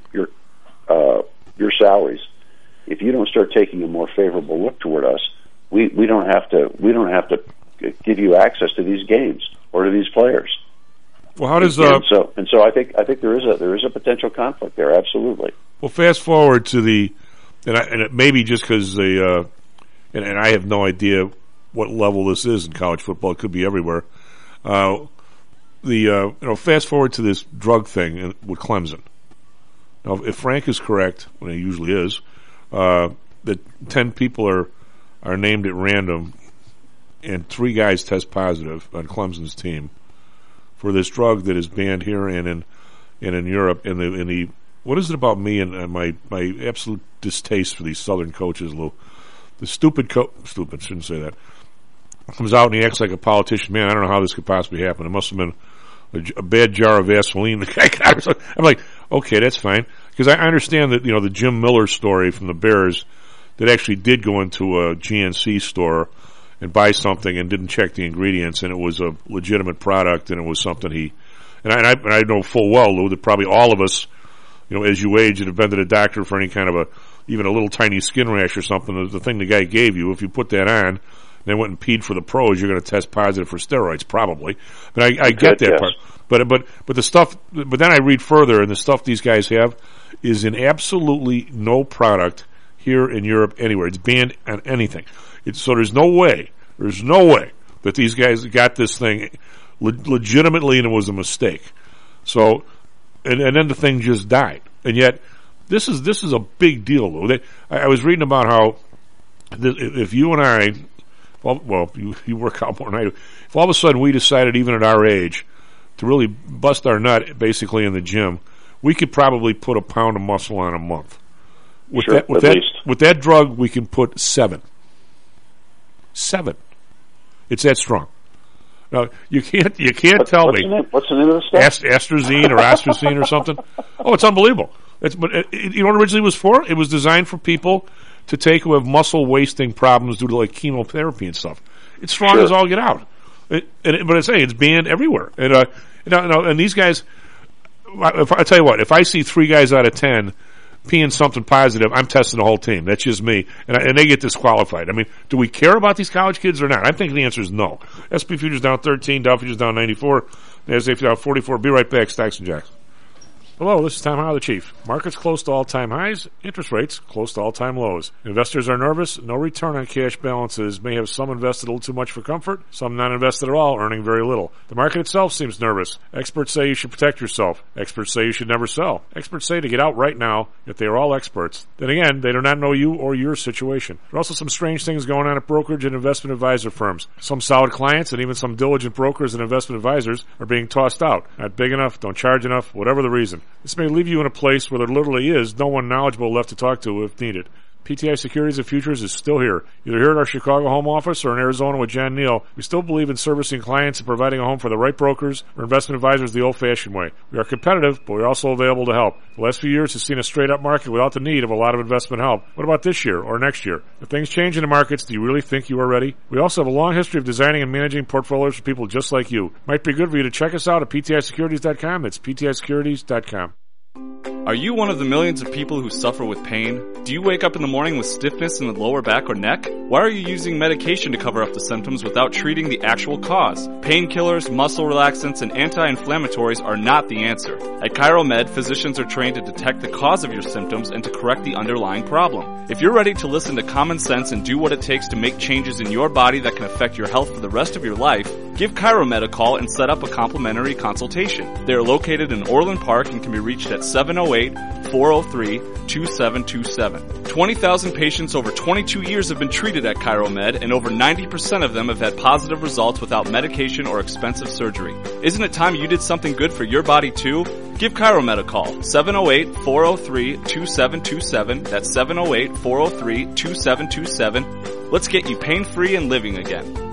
salaries. If you don't start taking a more favorable look toward us, we don't have to give you access to these games or to these players." Well, how does and so I think there is a potential conflict there. Absolutely. Well, fast forward to and it may be just because they and I have no idea what level this is in college football. It could be everywhere. Fast forward to this drug thing with Clemson. Now, if Frank is correct, when he usually is, that 10 people are named at random, and 3 guys test positive on Clemson's team for this drug that is banned here and in Europe. And the what is it about me and my absolute distaste for these Southern coaches, Lou? The stupid shouldn't say that. Comes out and he acts like a politician. Man, I don't know how this could possibly happen. It must have been a bad jar of Vaseline. The guy got. I'm like, okay, that's fine, because I understand that the Jim Miller story from the Bears that actually did go into a GNC store and buy something and didn't check the ingredients, and it was a legitimate product, and it was something I know full well, Lou, that probably all of us, as you age and have been to the doctor for any kind of even a little tiny skin rash or something, the thing the guy gave you, if you put that on, then went and peed for the pros, you're going to test positive for steroids, probably. But I get that part. But the stuff, but then I read further, and the stuff these guys have is in absolutely no product here in Europe anywhere. It's banned on anything. So there's no way that these guys got this thing legitimately and it was a mistake. So, and then the thing just died. And yet, this is a big deal, though. I was reading about how if you and I, you work out more than I do. If all of a sudden we decided, even at our age, to really bust our nut, basically in the gym, we could probably put a pound of muscle on a month. With that drug, we can put 7. 7. It's that strong. No, you can't tell me. What's the name of the stuff? Astrazine or Astracine or something. Oh, it's unbelievable. You know what it originally was for? It was designed for people to take who have muscle wasting problems due to like chemotherapy and stuff. It's strong as all get out. But it's banned everywhere. And these guys, I tell you what, if I see 3 guys out of 10 peeing something positive, I'm testing the whole team. That's just me. And they get disqualified. I mean, do we care about these college kids or not? I think the answer is no. SP Futures down 13, Dow Futures down 94, NASDAQ down 44. Be right back, Stocks and Jocks. Hello, this is Tom Howell, the Chief. Markets close to all-time highs, interest rates close to all-time lows. Investors are nervous. No return on cash balances. May have some invested a little too much for comfort, some not invested at all, earning very little. The market itself seems nervous. Experts say you should protect yourself. Experts say you should never sell. Experts say to get out right now, yet they are all experts. Then again, they do not know you or your situation. There are also some strange things going on at brokerage and investment advisor firms. Some solid clients and even some diligent brokers and investment advisors are being tossed out. Not big enough, don't charge enough, whatever the reason. This may leave you in a place where there literally is no one knowledgeable left to talk to if needed. PTI Securities and Futures is still here. Either here at our Chicago home office or in Arizona with John Neal. We still believe in servicing clients and providing a home for the right brokers or investment advisors the old-fashioned way. We are competitive, but we're also available to help. The last few years has seen a straight-up market without the need of a lot of investment help. What about this year or next year? If things change in the markets, do you really think you are ready? We also have a long history of designing and managing portfolios for people just like you. Might be good for you to check us out at PTISecurities.com. That's PTISecurities.com. Are you one of the millions of people who suffer with pain? Do you wake up in the morning with stiffness in the lower back or neck? Why are you using medication to cover up the symptoms without treating the actual cause? Painkillers, muscle relaxants, and anti-inflammatories are not the answer. At ChiroMed, physicians are trained to detect the cause of your symptoms and to correct the underlying problem. If you're ready to listen to common sense and do what it takes to make changes in your body that can affect your health for the rest of your life, give ChiroMed a call and set up a complimentary consultation. They are located in Orland Park and can be reached at 708-403-2727. 20,000 patients over 22 years have been treated at ChiroMed, and over 90% of them have had positive results without medication or expensive surgery. Isn't it time you did something good for your body too? Give ChiroMed a call, 708-403-2727. That's 708-403-2727. Let's get you pain-free and living again.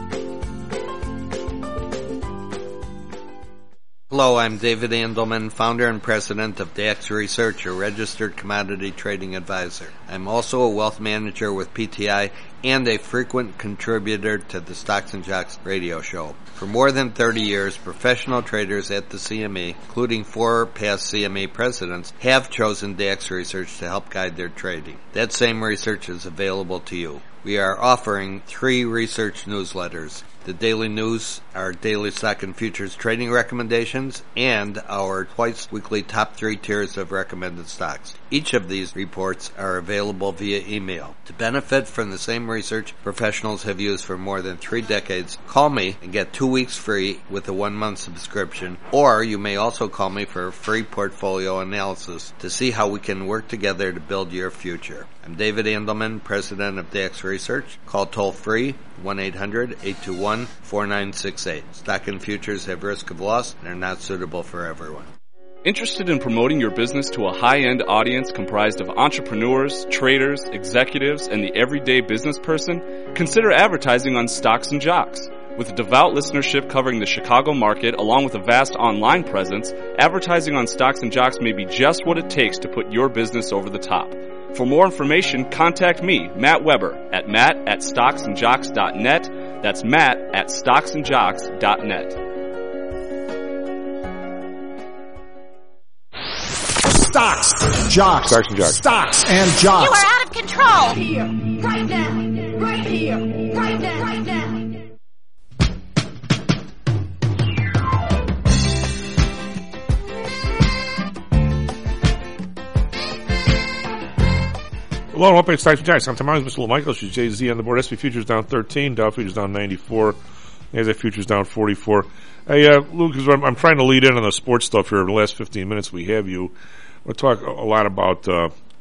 Hello, I'm David Andelman, founder and president of DAX Research, a registered commodity trading advisor. I'm also a wealth manager with PTI and a frequent contributor to the Stocks and Jocks radio show. For more than 30 years, professional traders at the CME, including 4 past CME presidents, have chosen DAX Research to help guide their trading. That same research is available to you. We are offering 3 research newsletters. The daily news, our daily stock and futures trading recommendations, and our twice-weekly top 3 tiers of recommended stocks. Each of these reports are available via email. To benefit from the same research professionals have used for more than 3 decades, call me and get 2 weeks free with a 1-month subscription, or you may also call me for a free portfolio analysis to see how we can work together to build your future. I'm David Andelman, president of DAX Research. Call toll-free 1-800-821-4968. Stock and futures have risk of loss and are not suitable for everyone. Interested in promoting your business to a high-end audience comprised of entrepreneurs, traders, executives, and the everyday business person? Consider advertising on Stocks and Jocks. With a devout listenership covering the Chicago market along with a vast online presence, advertising on Stocks and Jocks may be just what it takes to put your business over the top. For more information, contact me, Matt Weber, at matt@stocksandjocks.net. That's matt@stocksandjocks.net. Stocks, jocks, Stocks and Jocks. Stocks and jocks. You are out of control. Here, right now, right here, right now, right now. Hello, welcome to Stocks and Jocks. I'm Tom Howell, Mr. LeMichael. She's JZ on the board. SP Futures down 13, Dow Futures down 94, NASDAQ Futures down 44. Hey, Luke, I'm trying to lead in on the sports stuff here in the last 15 minutes we have you. We'll talk a lot about,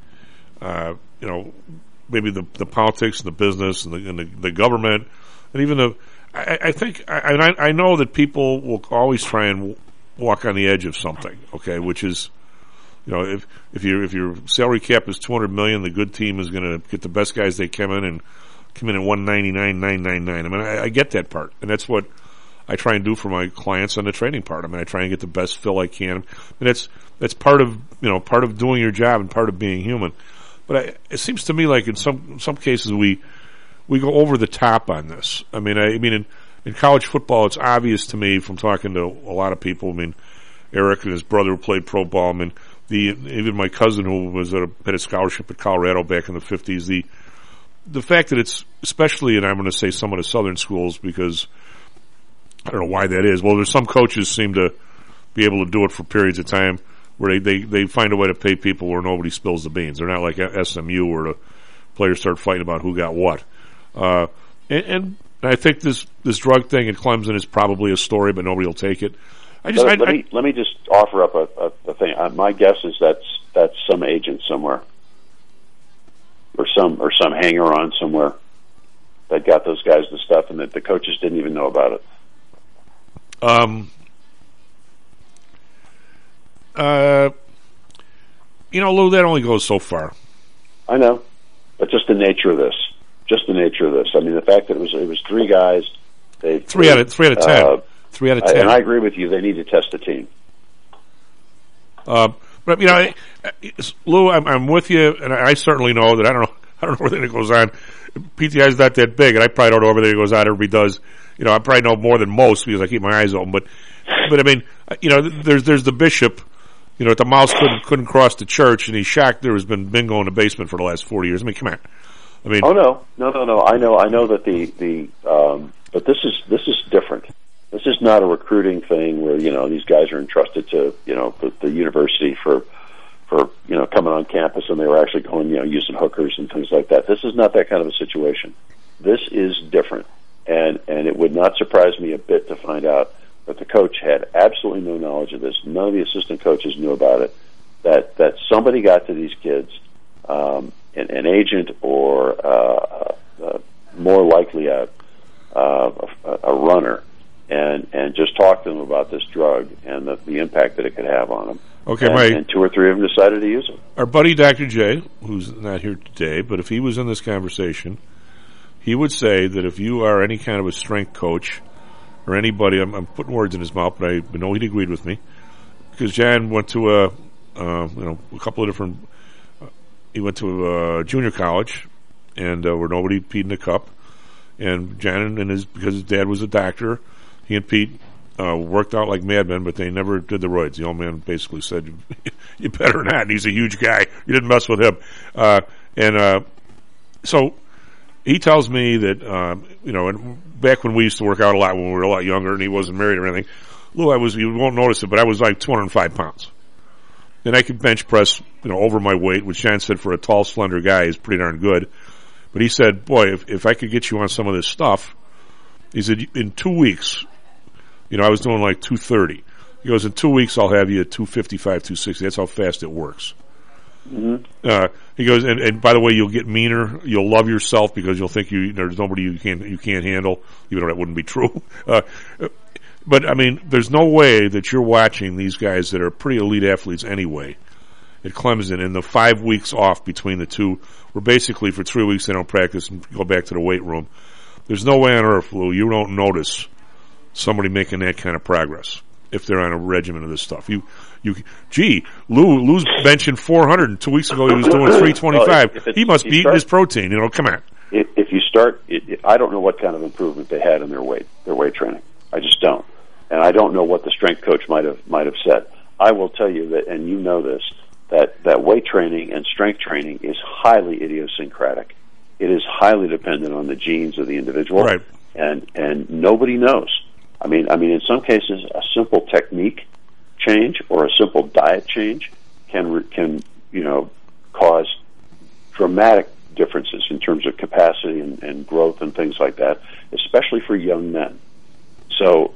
maybe the politics and the business and the government, and even I know that people will always try and walk on the edge of something, okay, which is, if your salary cap is $200 million, the good team is going to get the best guys they come in at $199,999. I mean, I get that part, and that's what I try and do for my clients on the training part. I mean, I try and get the best fill I can. And that's part of doing your job and part of being human. But it seems to me like in some cases we go over the top on this. I mean, in college football, it's obvious to me from talking to a lot of people. I mean, Eric and his brother who played pro ball. I mean, even my cousin who had a scholarship at Colorado back in the 50s. The fact that it's, especially, and I'm going to say some of the southern schools, because I don't know why that is. Well, there's some coaches seem to be able to do it for periods of time where they find a way to pay people where nobody spills the beans. They're not like SMU where the players start fighting about who got what. And I think this drug thing at Clemson is probably a story, but nobody will take it. Let me just offer up a thing. My guess is that's some agent somewhere, or some hanger on somewhere that got those guys the stuff, and that the coaches didn't even know about it. Lou, that only goes so far. I know, but just the nature of this. I mean, the fact that it was three guys. Three out of 10. 3 out of 10. And I agree with you. They need to test the team. But Lou, I'm with you, and I certainly know that I don't know everything that goes on. PTI is not that big, and I probably don't know everything that goes on. Everybody does. I probably know more than most because I keep my eyes open. But I mean, there's the bishop. The mouse couldn't cross the church, and he's shocked there has been bingo in the basement for the last 40 years. I mean, come on. I mean, oh no. I know that but this is different. This is not a recruiting thing where these guys are entrusted to the university for coming on campus, and they were actually going using hookers and things like that. This is not that kind of a situation. This is different, and it would not surprise me a bit to find out that the coach had absolutely no knowledge of this. None of the assistant coaches knew about it. That somebody got to these kids, an agent or more likely a runner. And just talk to them about this drug and the impact that it could have on them. Okay, and 2 or 3 of them decided to use it. Our buddy Dr. J, who's not here today, but if he was in this conversation, he would say that if you are any kind of a strength coach or anybody, I'm putting words in his mouth, but I know he'd agreed with me, because Jan went to a couple of different. He went to a junior college, and where nobody peed in the cup, and Jan because his dad was a doctor. He and Pete worked out like madmen, but they never did the roids. The old man basically said, "You better not." And he's a huge guy. You didn't mess with him. So he tells me that and back when we used to work out a lot when we were a lot younger, and he wasn't married or anything. Lou, you won't notice it, but I was like 205 pounds, and I could bench press over my weight, which John said for a tall, slender guy is pretty darn good. But he said, "Boy, if I could get you on some of this stuff," he said, "in 2 weeks." I was doing like 230. He goes, in 2 weeks I'll have you at 255, 260. That's how fast it works. Mm-hmm. He goes, and by the way, you'll get meaner. You'll love yourself because you'll think there's nobody you can't handle, even though that wouldn't be true. But I mean, there's no way that you're watching these guys that are pretty elite athletes anyway at Clemson, and the 5 weeks off between the two, where basically for 3 weeks they don't practice and go back to the weight room. There's no way on earth, Lou, you don't notice somebody making that kind of progress if they're on a regimen of this stuff. Lou's benching 400, and 2 weeks ago he was doing 325. He must be eating his protein. Come on. If you start, I don't know what kind of improvement they had in their weight training. I just don't, and I don't know what the strength coach might have said. I will tell you that, and you know this, that weight training and strength training is highly idiosyncratic. It is highly dependent on the genes of the individual, right? And nobody knows. I mean, in some cases, a simple technique change or a simple diet change can cause dramatic differences in terms of capacity and growth and things like that, especially for young men. So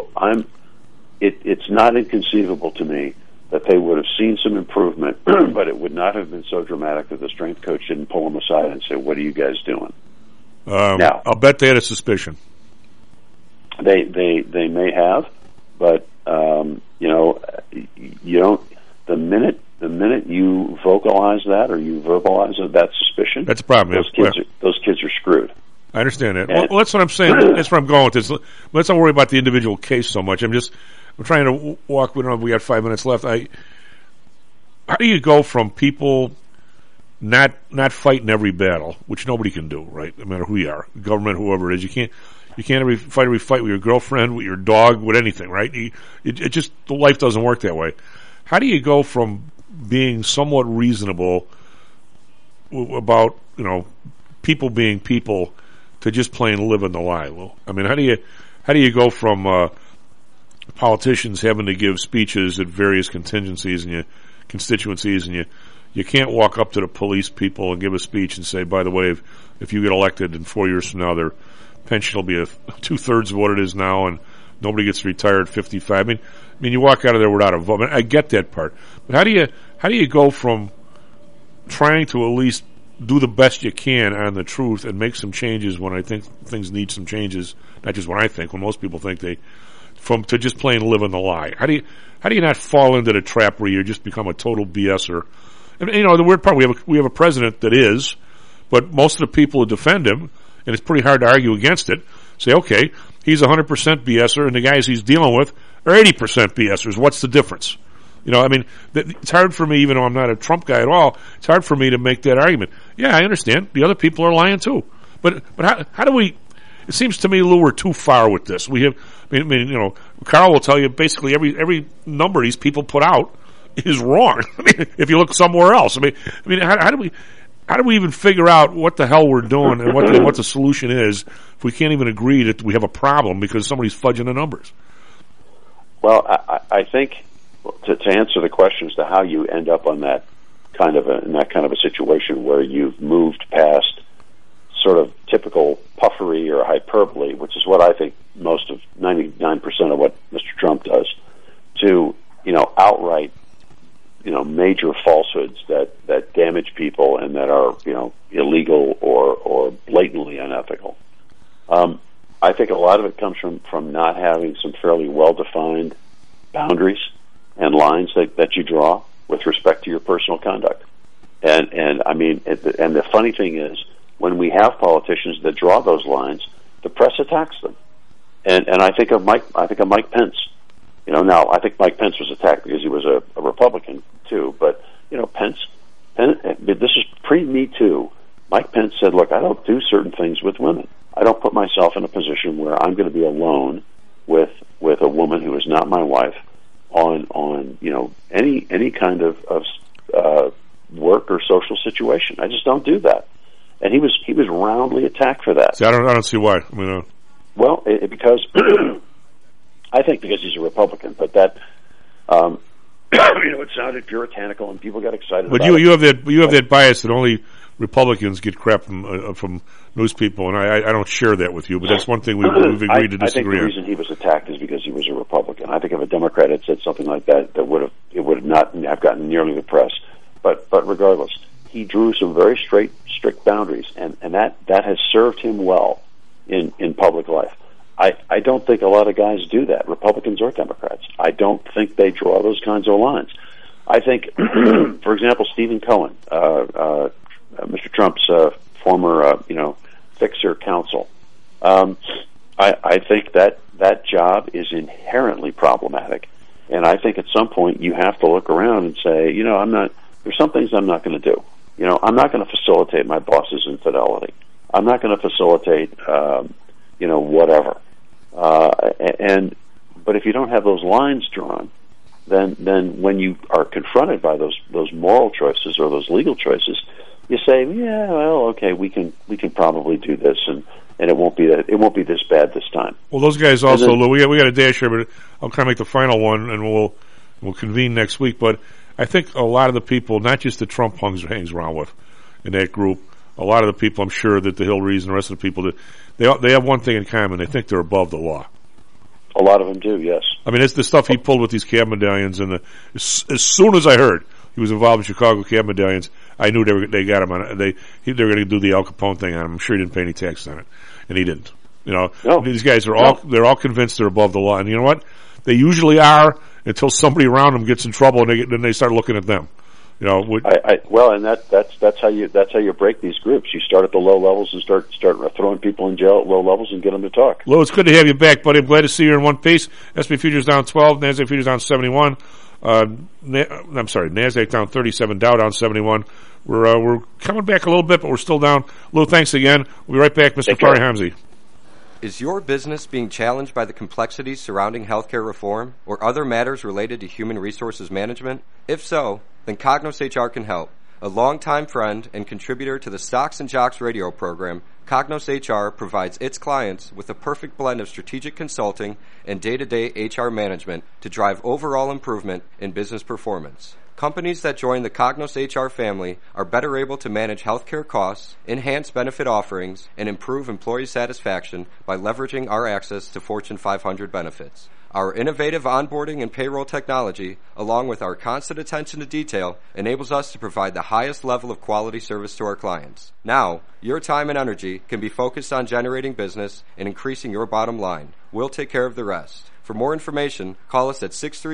it's not inconceivable to me that they would have seen some improvement, but it would not have been so dramatic that the strength coach didn't pull them aside and say, "What are you guys doing?" Now, I'll bet they had a suspicion. They may have, but you don't. The minute you vocalize that or you verbalize that suspicion, that's a problem. Those kids are screwed. I understand that. And, well, that's what I'm saying. That's where I'm going with this. Let's not worry about the individual case so much. I'm trying to walk. We got 5 minutes left. How do you go from people not fighting every battle, which nobody can do, right? No matter who you are, government, whoever it is, you can't fight every fight with your girlfriend, with your dog, with anything, right? It just, the life doesn't work that way. How do you go from being somewhat reasonable about, people being people to just plain living the lie, Lou? I mean, how do you go from politicians having to give speeches at various contingencies and constituencies, and you can't walk up to the police people and give a speech and say, by the way, if you get elected in 4 years from now, their pension will be 2/3 of what it is now, and nobody gets retired at 55. I mean, you walk out of there without a vote. I mean, I get that part, but how do you go from trying to at least do the best you can on the truth and make some changes when I think things need some changes, not just when I think, when most people think to just plain living the lie? How do you not fall into the trap where you just become a total BSer? And the weird part, we have a president that is, but most of the people who defend him, and it's pretty hard to argue against it, say, okay, he's 100% BSer, and the guys he's dealing with are 80% BSers. What's the difference? It's hard for me, even though I'm not a Trump guy at all, it's hard for me to make that argument. Yeah, I understand. The other people are lying too. But how do we, it seems to me, Lou, we're too far with this. Carl will tell you basically every number these people put out is wrong. If you look somewhere else. How do we even figure out what the hell we're doing and what the solution is if we can't even agree that we have a problem because somebody's fudging the numbers? Well, I think to answer the question as to how you end up on that kind of a situation where you've moved past sort of typical puffery or hyperbole, which is what I think most of 99% of what Mr. Trump does, to outright major falsehoods that damage people and that are illegal or blatantly unethical. I think a lot of it comes from not having some fairly well defined boundaries and lines that you draw with respect to your personal conduct. And the funny thing is, when we have politicians that draw those lines, the press attacks them. And I think of Mike Pence. Now I think Mike Pence was attacked because he was a Republican too. But Pence, this is pre-Me Too. Mike Pence said, "Look, I don't do certain things with women. I don't put myself in a position where I'm going to be alone with a woman who is not my wife on any kind of work or social situation. I just don't do that." And he was roundly attacked for that. See, I don't see why. Well, because I think because he's a Republican, but that it sounded puritanical and people got excited. But you have that bias that only Republicans get crap from news people, and I don't share that with you. But that's one thing we've agreed to disagree on. I think the reason he was attacked is because he was a Republican. I think if a Democrat had said something like that, it would not have gotten nearly the press. But regardless, he drew some very strict boundaries, and that has served him well in public life. I don't think a lot of guys do that, Republicans or Democrats. I don't think they draw those kinds of lines. I think, for example, Stephen Cohen, Mr. Trump's former, fixer counsel. I think that job is inherently problematic, and I think at some point you have to look around and say, there's some things I'm not going to do. I'm not going to facilitate my boss's infidelity. I'm not going to facilitate, whatever. But if you don't have those lines drawn, then when you are confronted by those moral choices or those legal choices, you say, yeah, well, okay, we can probably do this, and it won't be this bad this time. Well, those guys also, Lou, we got a dash here, but I'll kind of make the final one, and we'll convene next week. But I think a lot of the people, not just that Trump hangs around with in that group, a lot of the people, I'm sure that the Hillarys and the rest of the people, they have one thing in common: they think they're above the law. A lot of them do, yes. I mean, it's the stuff he pulled with these cab medallions, and as soon as I heard he was involved in Chicago cab medallions, I knew they got him on it. They were going to do the Al Capone thing on him. I'm sure he didn't pay any tax on it, and he didn't. No. These guys are they're all convinced they're above the law, and you know what? They usually are until somebody around them gets in trouble, and then they start looking at them. You know, well, and that's how you break these groups. You start at the low levels and start throwing people in jail at low levels and get them to talk. Lou, it's good to have you back, buddy. I'm glad to see you in one piece. SP futures down 12, Nasdaq futures down 71. Nasdaq down 37, Dow down 71. We're coming back a little bit, but we're still down. Lou, thanks again. We'll be right back, Mr. Fari Hamzy. Is your business being challenged by the complexities surrounding healthcare reform or other matters related to human resources management? If so, then Cognos HR can help. A longtime friend and contributor to the Stocks and Jocks radio program, Cognos HR provides its clients with a perfect blend of strategic consulting and day-to-day HR management to drive overall improvement in business performance. Companies that join the Cognos HR family are better able to manage healthcare costs, enhance benefit offerings, and improve employee satisfaction by leveraging our access to Fortune 500 benefits. Our innovative onboarding and payroll technology, along with our constant attention to detail, enables us to provide the highest level of quality service to our clients. Now, your time and energy can be focused on generating business and increasing your bottom line. We'll take care of the rest. For more information, call us at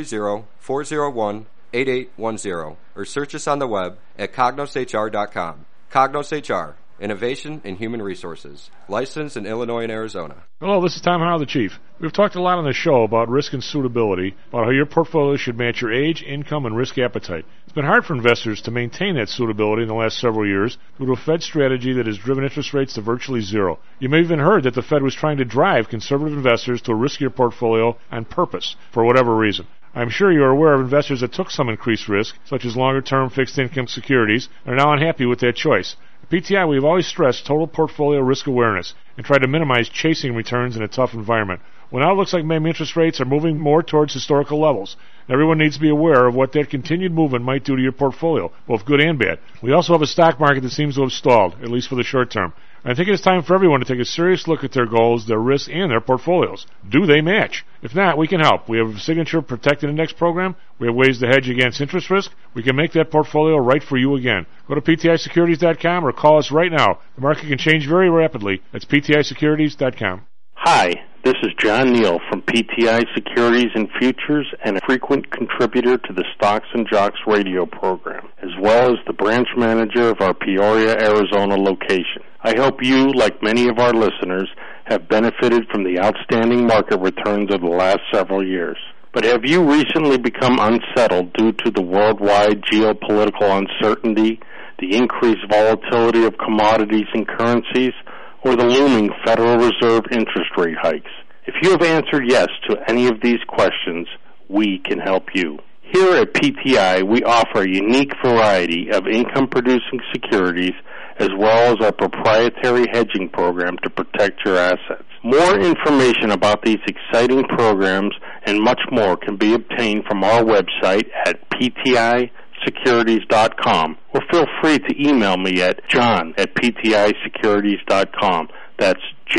630-401-8810 or search us on the web at cognoshr.com. Cognos HR, innovation in human resources. Licensed in Illinois and Arizona. Hello, this is Tom Howell, the Chief. We've talked a lot on the show about risk and suitability, about how your portfolio should match your age, income, and risk appetite. It's been hard for investors to maintain that suitability in the last several years due to a Fed strategy that has driven interest rates to virtually zero. You may have even heard that the Fed was trying to drive conservative investors to a riskier portfolio on purpose, for whatever reason. I'm sure you're aware of investors that took some increased risk, such as longer-term fixed income securities, and are now unhappy with that choice. At PTI, we've always stressed total portfolio risk awareness and tried to minimize chasing returns in a tough environment. Well, now it looks like maybe interest rates are moving more towards historical levels. Everyone needs to be aware of what that continued movement might do to your portfolio, both good and bad. We also have a stock market that seems to have stalled, at least for the short term. I think it's time for everyone to take a serious look at their goals, their risks, and their portfolios. Do they match? If not, we can help. We have a signature protected index program. We have ways to hedge against interest risk. We can make that portfolio right for you again. Go to PTIsecurities.com or call us right now. The market can change very rapidly. That's PTIsecurities.com. Hi, this is John Neal from PTI Securities and Futures and a frequent contributor to the Stocks and Jocks radio program, as well as the branch manager of our Peoria, Arizona location. I hope you, like many of our listeners, have benefited from the outstanding market returns of the last several years. But have you recently become unsettled due to the worldwide geopolitical uncertainty, the increased volatility of commodities and currencies, or the looming Federal Reserve interest rate hikes? If you have answered yes to any of these questions, we can help you. Here at PTI, we offer a unique variety of income-producing securities as well as our proprietary hedging program to protect your assets. More information about these exciting programs and much more can be obtained from our website at PTIsecurities.com, or feel free to email me at john@PTIsecurities.com. That's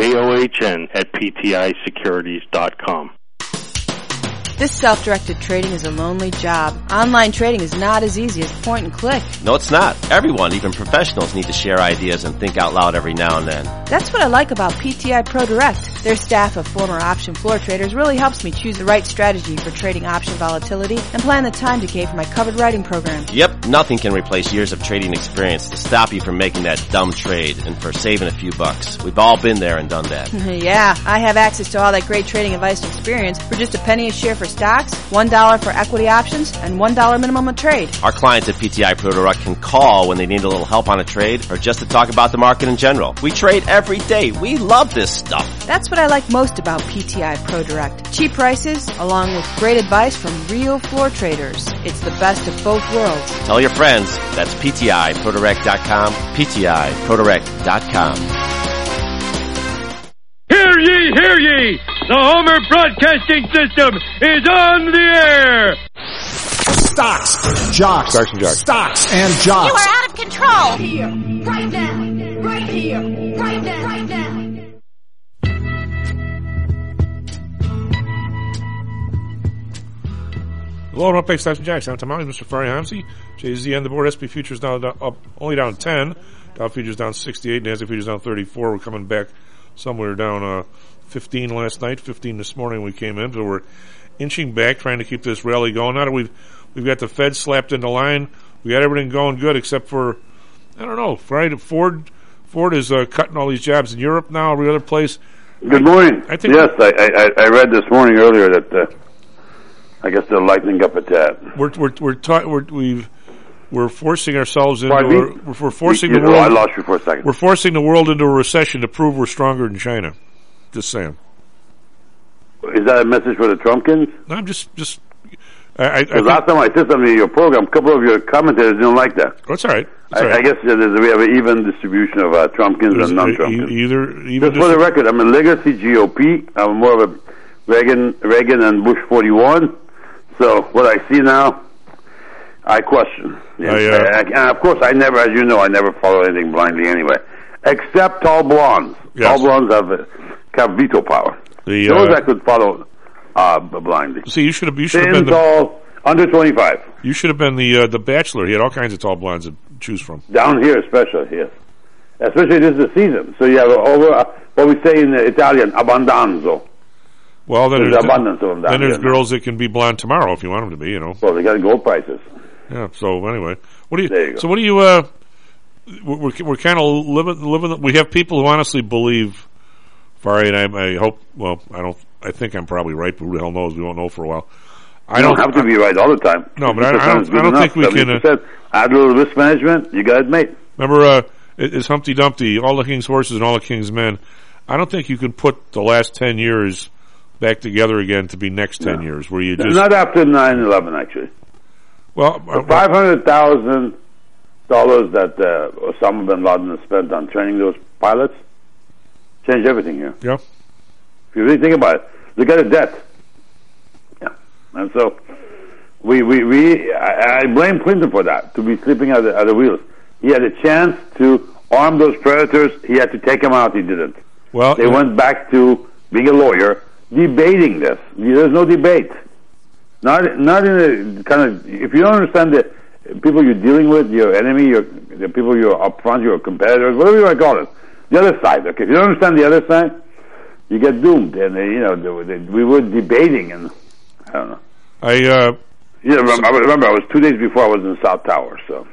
JOHN@PTIsecurities.com. This self-directed trading is a lonely job. Online trading is not as easy as point and click. No, it's not. Everyone, even professionals, need to share ideas and think out loud every now and then. That's what I like about PTI Pro Direct. Their staff of former option floor traders really helps me choose the right strategy for trading option volatility and plan the time decay for my covered writing program. Yep, nothing can replace years of trading experience to stop you from making that dumb trade and for saving a few bucks. We've all been there and done that. Yeah, I have access to all that great trading advice and experience for just a penny a share for stocks, $1 for equity options, and $1 minimum a trade. Our clients at PTI Pro Direct can call when they need a little help on a trade or just to talk about the market in general. We trade every day. We love this stuff. That's what I like most about PTI Pro Direct. Cheap prices, along with great advice from real floor traders. It's the best of both worlds. Tell your friends. That's PTIProDirect.com, PTIProDirect.com. Hear ye, hear ye! The Homer Broadcasting System is on the air! Stocks, jocks, Stocks and jocks. Stocks and jocks. You are out of control! Right here, right now, right here, right now, right now. Hello, and welcome back to Stocks and Jocks. I'm Tom Howell, Mr. Fari Hamzy. JZ on the board. SP futures now up, only down 10. Dow futures down 68. Nasdaq futures down 34. We're coming back somewhere down 15 last night, 15 this morning we came in. So we're inching back, trying to keep this rally going. Now that we've got the Fed slapped into line, We got everything going good except for, I don't know, right? Ford is cutting all these jobs in Europe now, every other place. Good morning. I think I read this morning earlier that I guess they're lightening up a tad. We're forcing ourselves into we're forcing the world. I lost you for a second. We're forcing the world into a recession to prove we're stronger than China. Just saying. Is that a message for the Trumpkins? No, I'm just. Last time I said something in your program, a couple of your commentators didn't like that. That's all right. I guess we have an even distribution of Trumpkins and non-Trumpkins. Even just for the record, I'm a legacy GOP. I'm more of a Reagan and Bush 41. So what I see now, I question. And of course, I never, as you know, I never follow anything blindly anyway, except tall blondes. Yes. Tall blondes have veto power. Those I could follow blindly. See, you should have been tall, under 25. You should have been the Bachelor. He had all kinds of tall blondes to choose from. Down here, especially, yes. Especially this is the season. So you have what we say in Italian, abbondanzo. Well, then there's abundance of them down Then there's here girls that can be blonde tomorrow if you want them to be, you know. Well, they got gold prices. Yeah. So anyway, what do you? There you go. So what do you? We're kind of living. We have people who honestly believe. Fari, and I hope. Well, I think I'm probably right, but who the hell knows? We won't know for a while. I don't have to be right all the time. No, but I don't think we can. Add a little risk management. You got it, mate. Remember, it's Humpty Dumpty, all the king's horses and all the king's men. I don't think you can put the last 10 years back together again to be next 10 years, where you just not after 9/11 actually. Well, the $500,000 that Osama bin Laden spent on training those pilots changed everything here. Yeah. If you really think about it, look at the debt. Yeah, and so I blame Clinton for that, to be sleeping at the wheels. He had a chance to arm those predators. He had to take them out. He didn't. Well, they went back to being a lawyer, debating this. There's no debate. Not in a kind of. If you don't understand the people you're dealing with, your enemy, the people you're up front, your competitors, whatever you want to call it, the other side. Okay, if you don't understand the other side, you get doomed. And we were debating, and I don't know. I remember I was 2 days before I was in South Tower. So,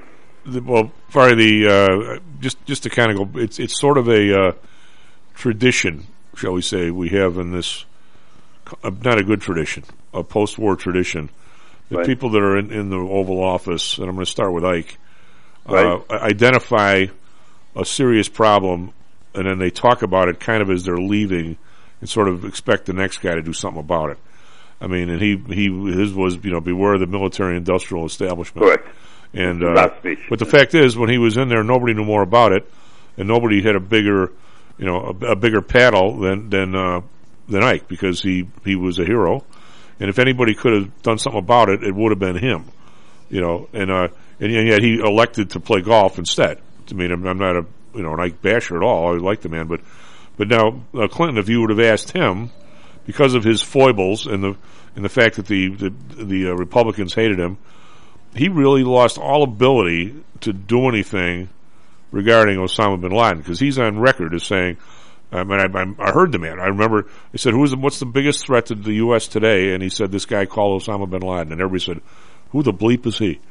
just to kind of go, it's sort of a tradition, shall we say, we have in this. Not a good tradition, a post-war tradition. The right. people that are in the Oval Office, and I'm going to start with Ike, right. Identify a serious problem, and then they talk about it kind of as they're leaving, and sort of expect the next guy to do something about it. I mean, and his was beware of the military-industrial establishment. Correct. And speech. But the fact is, when he was in there, nobody knew more about it, and nobody had a bigger paddle than Ike, because he was a hero, and if anybody could have done something about it, it would have been him, and yet he elected to play golf instead. I mean, I'm not an Ike basher at all. I like the man, but now Clinton, if you would have asked him, because of his foibles and the fact that the Republicans hated him, he really lost all ability to do anything regarding Osama bin Laden, because he's on record as saying. I heard the man. I remember he said, what's the biggest threat to the U.S. today? And he said, this guy called Osama bin Laden. And everybody said, who the bleep is he?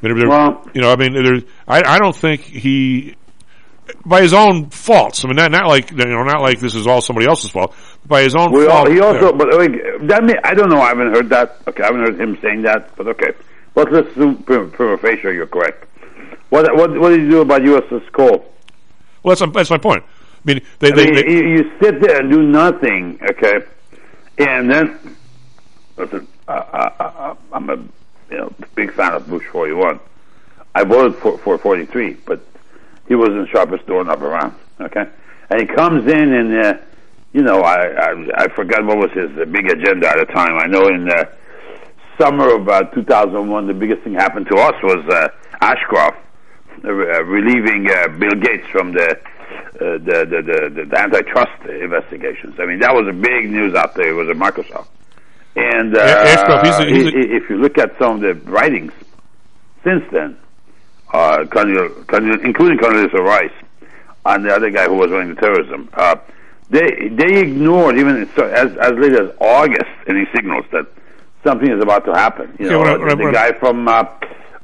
I don't think he, by his own faults. I mean, not like this is all somebody else's fault. By his own fault. He also, but I don't know. I haven't heard that. Okay, I haven't heard him saying that. But okay, let's assume prima facie you're correct. What did you do about U.S.'s coal? Well, that's my point. I mean, you sit there and do nothing, okay? And then, listen, I'm a big fan of Bush 41. I voted for 43, but he wasn't the sharpest doorknob around, okay? And he comes in and, I forgot what was his big agenda at the time. I know in the summer of 2001, the biggest thing happened to us was Ashcroft relieving Bill Gates from the antitrust investigations. I mean, that was a big news out there. It was at Microsoft. And if you look at some of the writings since then, including Condoleezza Rice and the other guy who was running the terrorism, they ignored, even as late as August, any signals that something is about to happen. The guy from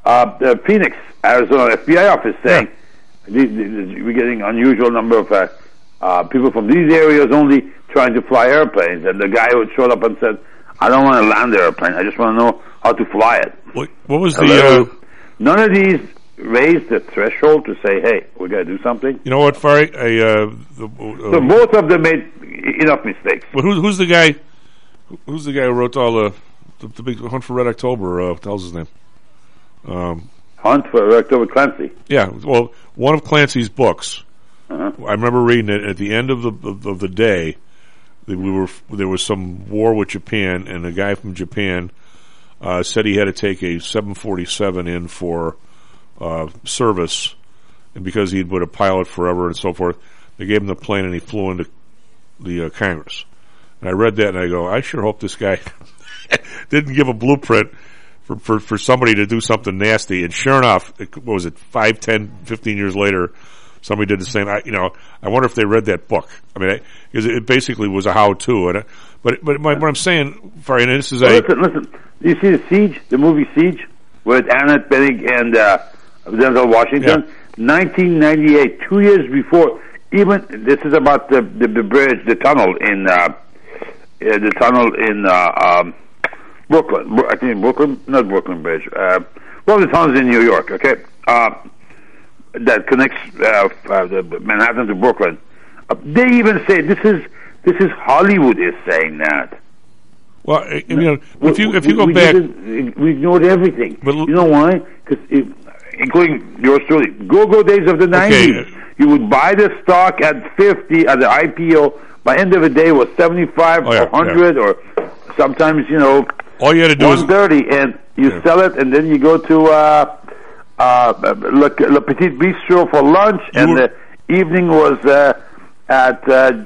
Phoenix, Arizona FBI office saying we're getting unusual number of people from these areas only trying to fly airplanes. And the guy who showed up and said, I don't want to land the airplane. I just want to know how to fly it. What was the... None of these raised the threshold to say, hey, we got to do something. You know what, Fari? So both of them made enough mistakes. Well, who's the guy? Who's the guy who wrote all the big Hunt for Red October? What the hell's his name? Hunt for Red October, Clancy. Yeah, well, one of Clancy's books. Uh-huh. I remember reading it at the end of the day. There was some war with Japan, and a guy from Japan said he had to take a 747 in for service, and because he'd been a pilot forever and so forth, they gave him the plane and he flew into the Congress. And I read that and I go, I sure hope this guy didn't give a blueprint for somebody to do something nasty. And sure enough, what was it, 5, 10, 15 years later, somebody did the same. I wonder if they read that book. I mean, because it basically was a how-to. But what I'm saying, Fari, and this is listen. You see the Siege, the movie Siege, with Annette Bening and Denzel Washington, 1998, 2 years before. Even this is about the bridge, the tunnel in Brooklyn. I think Brooklyn, not Brooklyn Bridge. One of the tunnels in New York. Okay. That connects Manhattan to Brooklyn. They even say this is Hollywood is saying that. Well, if you go back, we ignored everything. But, you know why? Because including yours truly, go-go days of the 90s. You would buy the stock at 50 at the IPO. By end of the day, it was 75 or 100, or sometimes all you had to do 130, and you sell it, and then you go to Le Petit Bistro for lunch, and the evening was at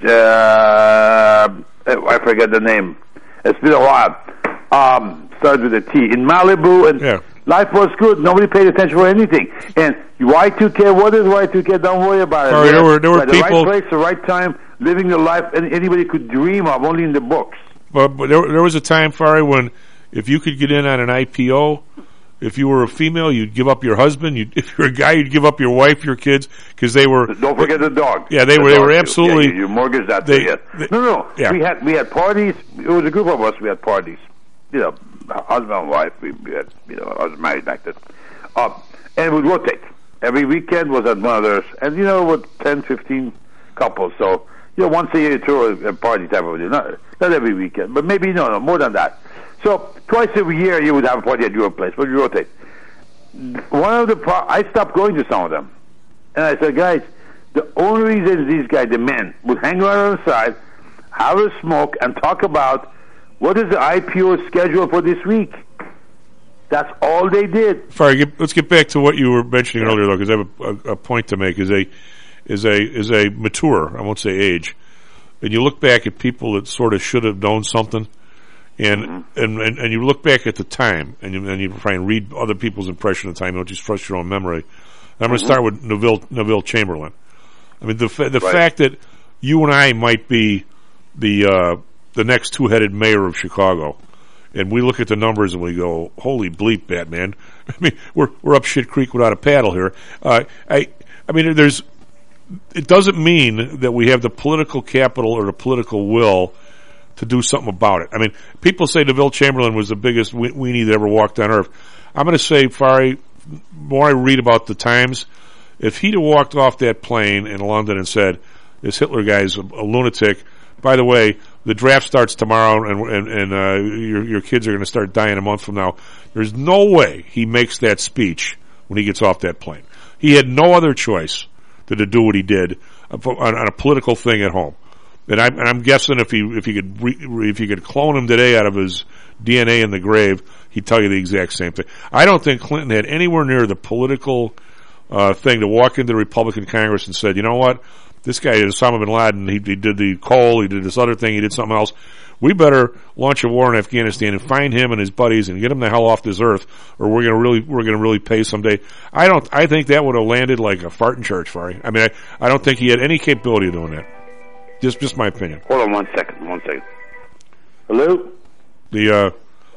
I forget the name. It's been a while. Started with a T in Malibu, and life was good. Nobody paid attention for anything. And Y2K, what is Y2K? Don't worry about it. There were people the right place, the right time, living the life anybody could dream of, only in the books. But there was a time, Fari, when if you could get in on an IPO, if you were a female, you'd give up your husband. If you're a guy, you'd give up your wife, your kids, because they were. Don't forget the dog. Yeah, they were absolutely. You mortgaged that. No. Yeah. We had parties. It was a group of us. We had parties. Husband and wife. We had. I was married back then. And we'd rotate. Every weekend was at one of theirs, and with 10, 15 couples. So once a year you throw a party type of deal. Not every weekend, but maybe no more than that. So twice a year you would have a party at your place, but you rotate. One of I stopped going to some of them, and I said, guys, the only reason these guys, the men, would hang around on the side, have a smoke, and talk about what is the IPO schedule for this week. That's all they did. Fari, let's get back to what you were mentioning earlier, though, because I have a point to make. Is a mature, I won't say age, and you look back at people that sort of should have known something. And you look back at the time, and you try and read other people's impression of the time. You don't just trust your own memory. And I'm going to start with Neville Chamberlain. I mean, the fact that you and I might be the next two-headed mayor of Chicago, and we look at the numbers and we go, "Holy bleep, Batman!" I mean, we're up shit creek without a paddle here. I mean, it doesn't mean that we have the political capital or the political will to do something about it. I mean, people say Neville Chamberlain was the biggest weenie that ever walked on earth. I'm going to say, Fari, the more I read about the times, if he'd have walked off that plane in London and said, this Hitler guy's a lunatic, by the way, the draft starts tomorrow and your kids are going to start dying a month from now, there's no way he makes that speech when he gets off that plane. He had no other choice than to do what he did on a political thing at home. And I'm guessing if you could clone him today out of his DNA in the grave, he'd tell you the exact same thing. I don't think Clinton had anywhere near the political thing to walk into the Republican Congress and said, you know what, this guy is Osama bin Laden. He did the coal. He did this other thing. He did something else. We better launch a war in Afghanistan and find him and his buddies and get him the hell off this earth, or we're gonna really pay someday. I think that would have landed like a fart in church, Fari. I mean, I don't think he had any capability of doing that. Just my opinion. Hold on one second. Hello?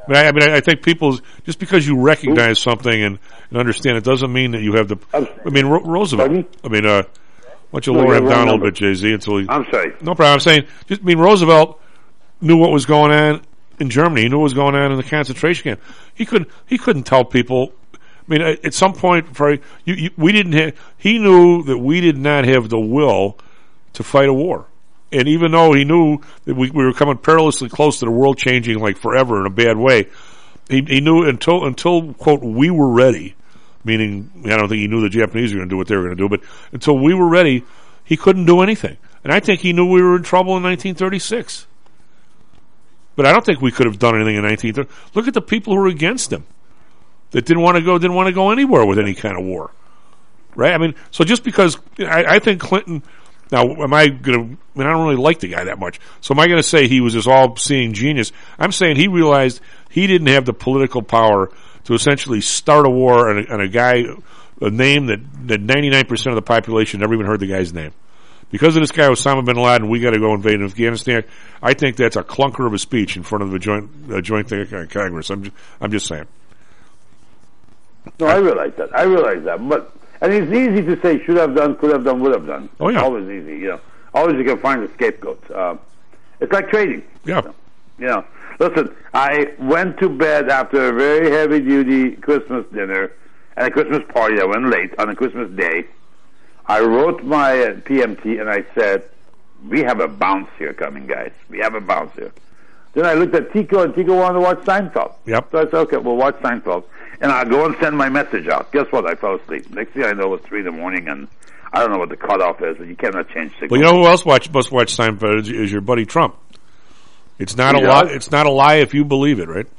I think people, just because you recognize something and understand it doesn't mean that you have the. Roosevelt. Why don't you lower him down a little bit, Jay-Z, until he. I'm sorry. No problem. I'm saying, Roosevelt knew what was going on in Germany. He knew what was going on in the concentration camp. He couldn't tell people. At some point, we didn't have. He knew that we did not have the will to fight a war. And even though he knew that we were coming perilously close to the world changing like forever in a bad way, he knew until quote, we were ready, meaning I don't think he knew the Japanese were going to do what they were going to do, but until we were ready, he couldn't do anything. And I think he knew we were in trouble in 1936. But I don't think we could have done anything in 1930. Look at the people who were against him that didn't want to go anywhere with any kind of war. Right? So just because I think Clinton. Now, I don't really like the guy that much. So am I going to say he was this all-seeing genius? I'm saying he realized he didn't have the political power to essentially start a war on a name that 99% of the population never even heard the guy's name. Because of this guy Osama bin Laden, we got to go invade Afghanistan. I think that's a clunker of a speech in front of the joint thing of Congress. I'm just saying. No, I realize that. But. And it's easy to say should have done, could have done, would have done. Oh, yeah. It's always easy, Always you can find a scapegoat. It's like trading. Yeah. Listen, I went to bed after a very heavy-duty Christmas dinner and a Christmas party. I went late on a Christmas day. I wrote my PMT and I said, we have a bounce here coming, guys. We have a bounce here. Then I looked at Tico, and Tico wanted to watch Seinfeld. Yep. So I said, okay, we'll watch Seinfeld. And I'll go and send my message out. Guess what? I fell asleep. Next thing I know, it was 3 a.m, and I don't know what the cutoff is, but you cannot change signal. Well, you know who else must watch Seinfeld is your buddy Trump. It's not a lie. It's not a lie if you believe it, right?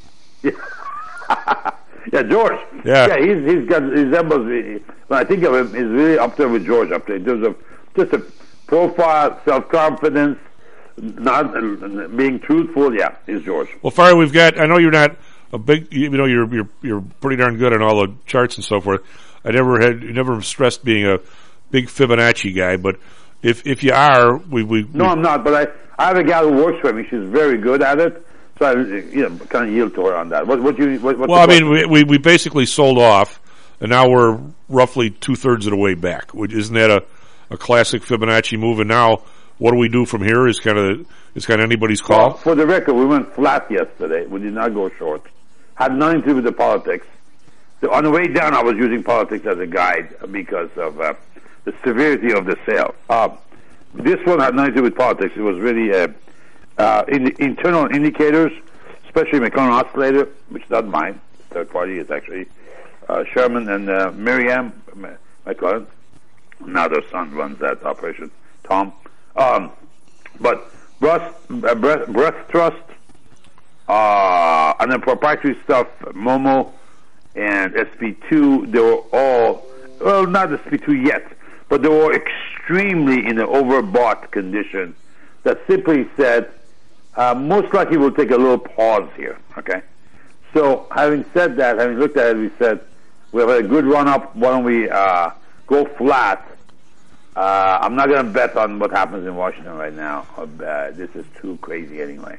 Yeah, George. Yeah. He's got his numbers. When I think of him, he's really up there with George. Up there, there's just a profile, self-confidence, not being truthful. Yeah, he's George. Well, Farley, we've got. I know you're not a big. You're pretty darn good on all the charts and so forth. You never stressed being a big Fibonacci guy, but if you are, we. No, I'm not. But I have a gal who works for me. She's very good at it. So I, kind of yield to her on that. We basically sold off, and now we're roughly 2/3 of the way back. Isn't that a classic Fibonacci move? And now, what do we do from here? Is kind of anybody's call. Well, for the record, we went flat yesterday. We did not go short. Had nothing to do with the politics. On the way down, I was using politics as a guide because of the severity of the sale. This one had nothing to do with politics. It was really in the internal indicators, especially McConnell Oscillator, which is not mine. Third party is actually Sherman and Miriam McConnell. Now their son runs that operation, Tom. But Breast Trust, and then proprietary stuff, Momo and SP2, they were all, well, not SP2 yet, but they were extremely in an overbought condition that simply said, most likely we'll take a little pause here, okay? So, having said that, having looked at it, we said, we have a good run-up, why don't we go flat? I'm not going to bet on what happens in Washington right now. This is too crazy anyway.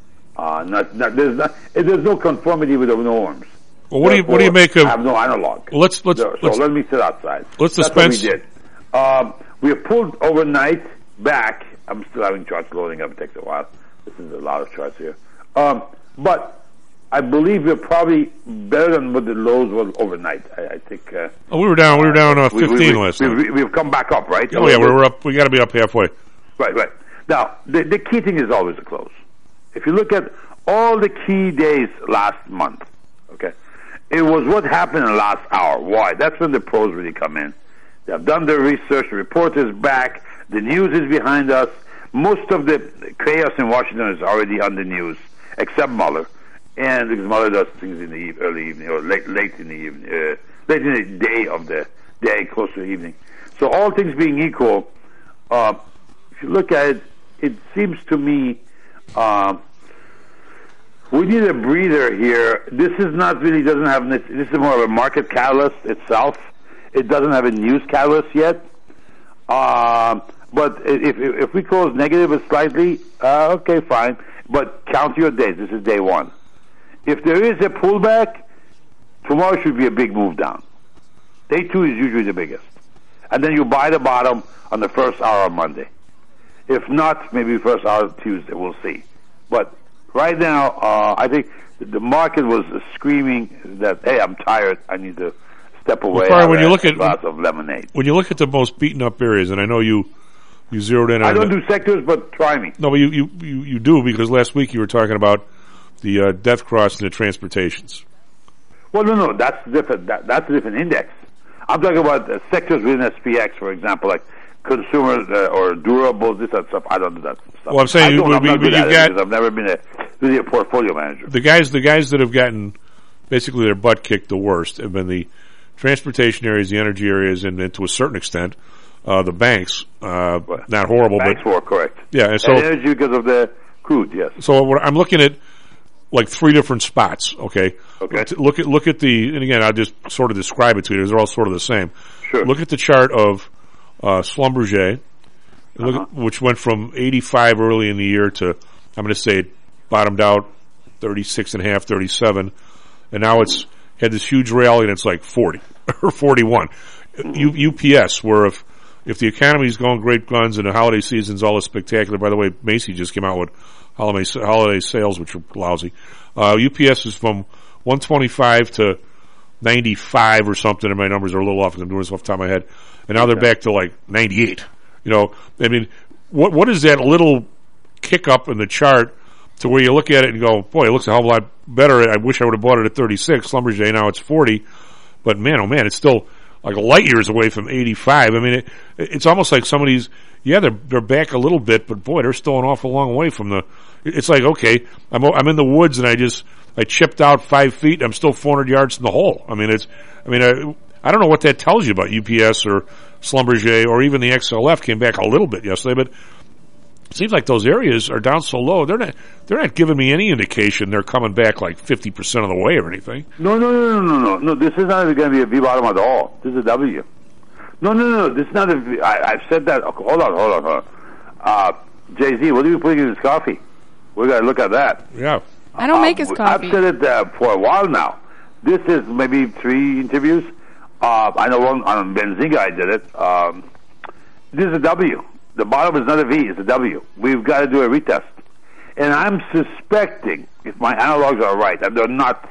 There's no conformity with the norms. Well, what do you make of? I have no analog. Well, let's let me sit outside. Let's That's dispense. what we did. We have pulled overnight back. I'm still having charts loading up. It takes a while. This is a lot of charts here. But I believe we're probably better than what the lows were overnight. I think. We were down 15 last night. We've come back up, right? Oh yeah, we're up. We got to be up halfway. Right. Now the key thing is always a close. If you look at all the key days last month, okay, it was what happened in the last hour. Why? That's when the pros really come in. They have done their research. The report is back. The news is behind us. Most of the chaos in Washington is already on the news, except Mueller. And because Mueller does things in the early evening or late in the evening, late in the day of the day, close to the evening. So all things being equal, if you look at it, it seems to me we need a breather here. This is not really doesn't have this is more of a market catalyst itself. It doesn't have a news catalyst yet. But if we close negative slightly, okay, fine. But count your days. This is day one. if there is a pullback, tomorrow should be a big move down. Day 2 is usually the biggest. And then you buy the bottom on the first hour on Monday. If not, maybe first hour Tuesday. We'll see. But right now, I think the market was screaming that, hey, I'm tired. I need to step away. Well, when you look at glass of lemonade. When you look at the most beaten up areas, and I know you zeroed in on I don't do sectors, but try me. No, but you do, because last week you were talking about the death cross and the transportations. Well, no, that's different. That's a different index. I'm talking about sectors within SPX, for example, like consumers or durables, this and stuff. I don't do that stuff. Well, I'm saying I've never been really a portfolio manager. The guys that have gotten basically their butt kicked the worst have been the transportation areas, the energy areas, and to a certain extent, the banks. Not horrible, banks were correct. Yeah, and so energy because of the crude. Yes. So I'm looking at like 3 different spots. Okay. Look at the, and again, I'll just sort of describe it to you because they're all sort of the same. Sure. Look at the chart of Schlumberger, which went from 85 early in the year to, I'm going to say, it bottomed out 36.5, 37, and now it's had this huge rally and it's like 40 or 41. UPS, where if the economy is going great guns and the holiday season's all is spectacular. By the way, Macy just came out with holiday sales, which are lousy. UPS is from 125 to 95 or something, and my numbers are a little off because I'm doing this off the top of my head. And now they're back to like 98. You know, I mean, what is that little kick up in the chart to where you look at it and go, boy, it looks a hell of a lot better. I wish I would have bought it at 36. Schlumberger, now it's 40. But man, oh man, it's still like light years away from 85. I mean, it's almost like some of these, they're back a little bit, but boy, they're still an awful long way from it's like, okay, I'm in the woods and I chipped out 5 feet. I'm still 400 yards in the hole. I mean, I don't know what that tells you about UPS or Schlumberger or even the XLF came back a little bit yesterday, but it seems like those areas are down so low. They're not giving me any indication they're coming back like 50% of the way or anything. No. This is not even going to be a V bottom at all. This is a W. No. This is not a V. I've said that. Okay, hold on. Jay-Z, what are you putting in his coffee? We got to look at that. Yeah. I don't make his coffee. I've said it for a while now. This is maybe 3 interviews. I know one on Benzinga I did it. This is a W. The bottom is not a V, it's a W. We've got to do a retest. And I'm suspecting, if my analogs are right, and they're not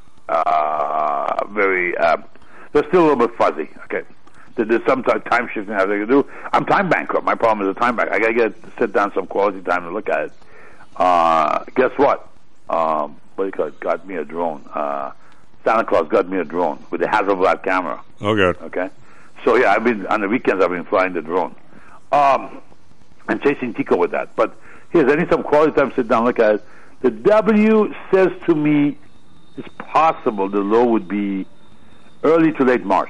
they're still a little bit fuzzy, okay? There's some time shifting how they can do. I'm time bankrupt. My problem is a time bank. I got to sit down some quality time to look at it. Guess what? What do you call it? Got me a drone. Santa Claus got me a drone with a Hasselblad camera. Oh, good. Okay? So, yeah, on the weekends I've been flying the drone. I'm chasing Tico with that. But here's, I need some quality time to sit down and look at it. The W says to me it's possible the low would be early to late March.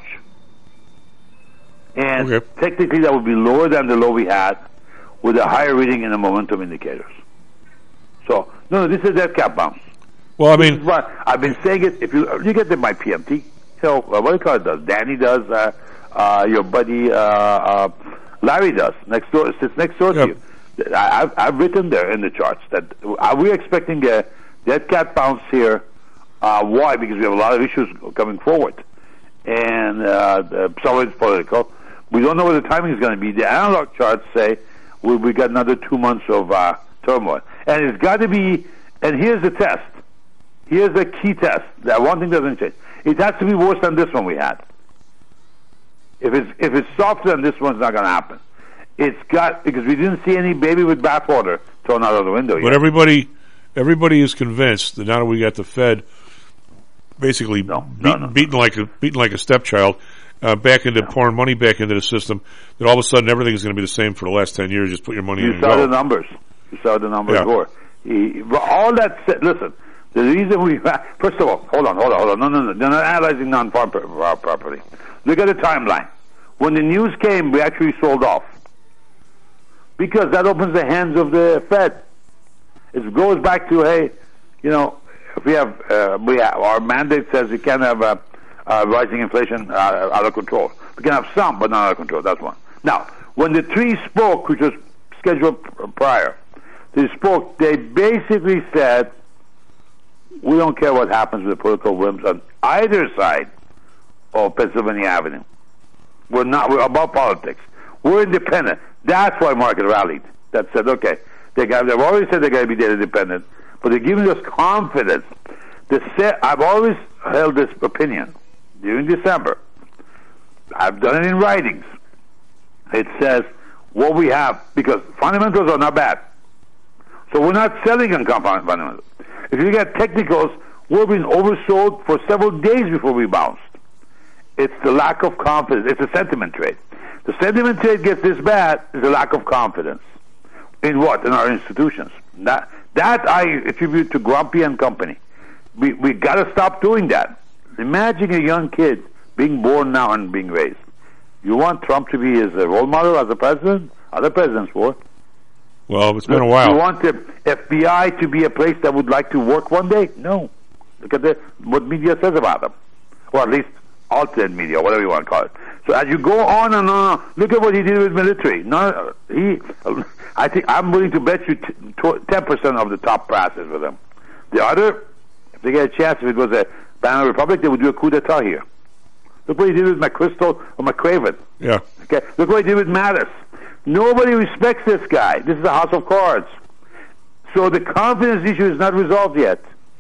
And technically that would be lower than the low we had with a higher reading in the momentum indicators. So, no, this is a dead cap bounce. Well, I mean, I've been saying it. If you get my PMT, what do you call it? Does Danny does? Your buddy Larry does. Sits next door to you. I've written there in the charts that we're expecting a dead cat bounce here. Why? Because we have a lot of issues coming forward, and some of it's political. We don't know what the timing is going to be. The analog charts say we got another 2 months of turmoil, and it's got to be. And here's the test. Here's the key test. That one thing doesn't change. It has to be worse than this one we had. If it's softer than this one, it's not going to happen. It's got, because we didn't see any baby with bathwater thrown out of the window yet. But everybody is convinced that now that we got the Fed basically beaten like a stepchild back into pouring money back into the system, that all of a sudden everything is going to be the same for the last 10 years. Just put your money in and go. You saw the numbers. Gore. All that said, listen. The reason first of all, hold on. No. They're not analyzing non-farm property. Look at the timeline. When the news came, we actually sold off. Because that opens the hands of the Fed. It goes back to, hey, if we have our mandate says we can't have rising inflation out of control. We can have some, but not out of control. That's one. Now, when the three spoke, which was scheduled prior, they basically said, We don't care what happens with the political whims on either side of Pennsylvania Avenue. We're above politics. We're independent. That's why Market rallied. That said, okay, they've already said they're going to be data independent, but they're giving us confidence. I've always held this opinion during December. I've done it in writings. It says what we have, because fundamentals are not bad. So we're not selling on compound fundamentals. If you get technicals, we've been oversold for several days before we bounced. It's the lack of confidence. It's a sentiment trade. The sentiment trade gets this bad is the lack of confidence. In what? In our institutions. That I attribute to Grumpy and company. We got to stop doing that. Imagine a young kid being born now and being raised. You want Trump to be his role model as a president? Other presidents were. Well, it's been a while. You want the FBI to be a place that would like to work one day? No. Look at what media says about them. Or at least alternate media, whatever you want to call it. So as you go on and on, look at what he did with military. I think I'm willing to bet you 10% of the top passes with him. The other, if they get a chance, if it was a Banana Republic, they would do a coup d'etat here. Look what he did with McChrystal or McCraven. Yeah. Okay. Look what he did with Mattis. Nobody respects this guy. This is a house of cards. So the confidence issue is not resolved yet.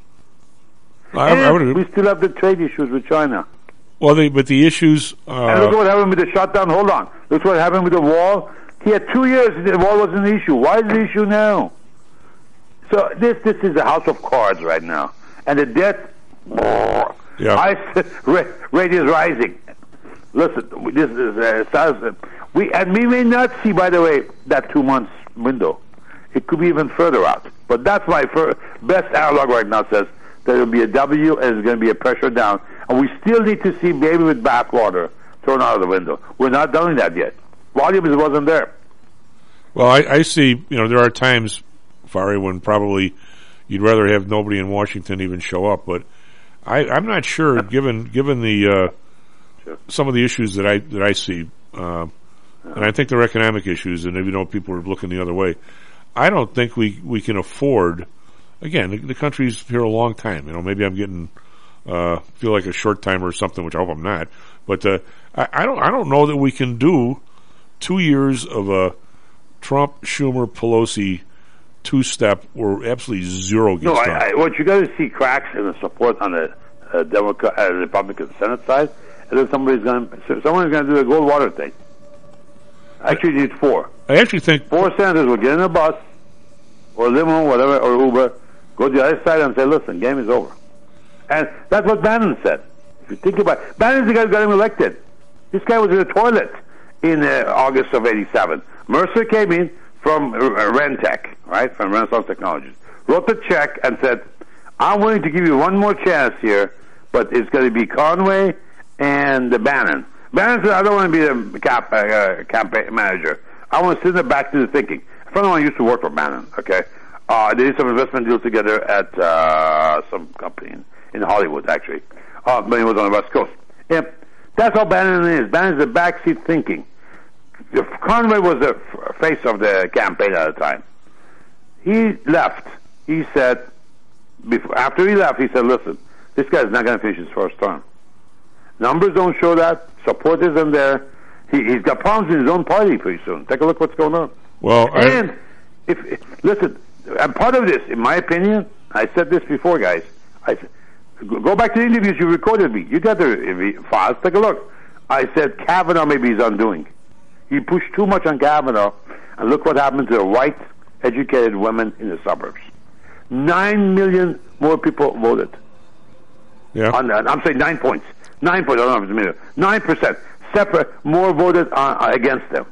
We still have the trade issues with China. Well, but the issues... and look at what happened with the shutdown. Hold on. Look what happened with the wall. He had 2 years. The wall wasn't an issue. Why is it an issue now? So this is a house of cards right now. And the debt... rate is rising. Listen, this is... we may not see, by the way, that 2 months window. It could be even further out. But that's my best analog right now says that it will be a W and there's going to be a pressure down. And we still need to see baby with bathwater thrown out of the window. We're not doing that yet. Volume wasn't there. Well, I see, there are times, Fari, when probably you'd rather have nobody in Washington even show up. But I'm not sure, given the some of the issues that I see, and I think they're economic issues, and people are looking the other way. I don't think we can afford. Again, the country's here a long time. Maybe I'm getting feel like a short timer or something, which I hope I'm not. But I don't know that we can do 2 years of a Trump, Schumer, Pelosi two-step where absolutely zero gets done. What you got to see cracks in the support on the Republican Senate side, and then someone's going to do the Goldwater thing. Actually, you need 4. I actually think 4 senators will get in a bus or limo, whatever, or Uber, go to the other side and say, "Listen, game is over." And that's what Bannon said. If you think about it, Bannon's the guy who got him elected. This guy was in the toilet in August of '87. Mercer came in from Rentech, right, from Renaissance Technologies, wrote the check and said, "I'm willing to give you one more chance here, but it's going to be Conway and Bannon." Bannon said, "I don't want to be the campaign manager. I want to sit in the back to the thinking." A friend of mine used to work for Bannon, okay? They did some investment deals together at some company in Hollywood, actually. But he was on the West Coast. Yeah, that's how Bannon is. Bannon's the backseat thinking. If Conway was the face of the campaign at the time. He left. He said, after he left, he said, "Listen, this guy's not going to finish his first term. Numbers don't show that. Support isn't there. He's got problems in his own party pretty soon. Take a look what's going on." Well, listen, and part of this, in my opinion, I said this before, guys. I said, go back to the interviews you recorded me. You got the files. Take a look. I said Kavanaugh maybe he's undoing. He pushed too much on Kavanaugh, and look what happened to the white, educated women in the suburbs. 9 million more people voted. Yeah. I'm saying 9 points. 9 points. I don't know if it's a million. 9%. Separate more voted against them.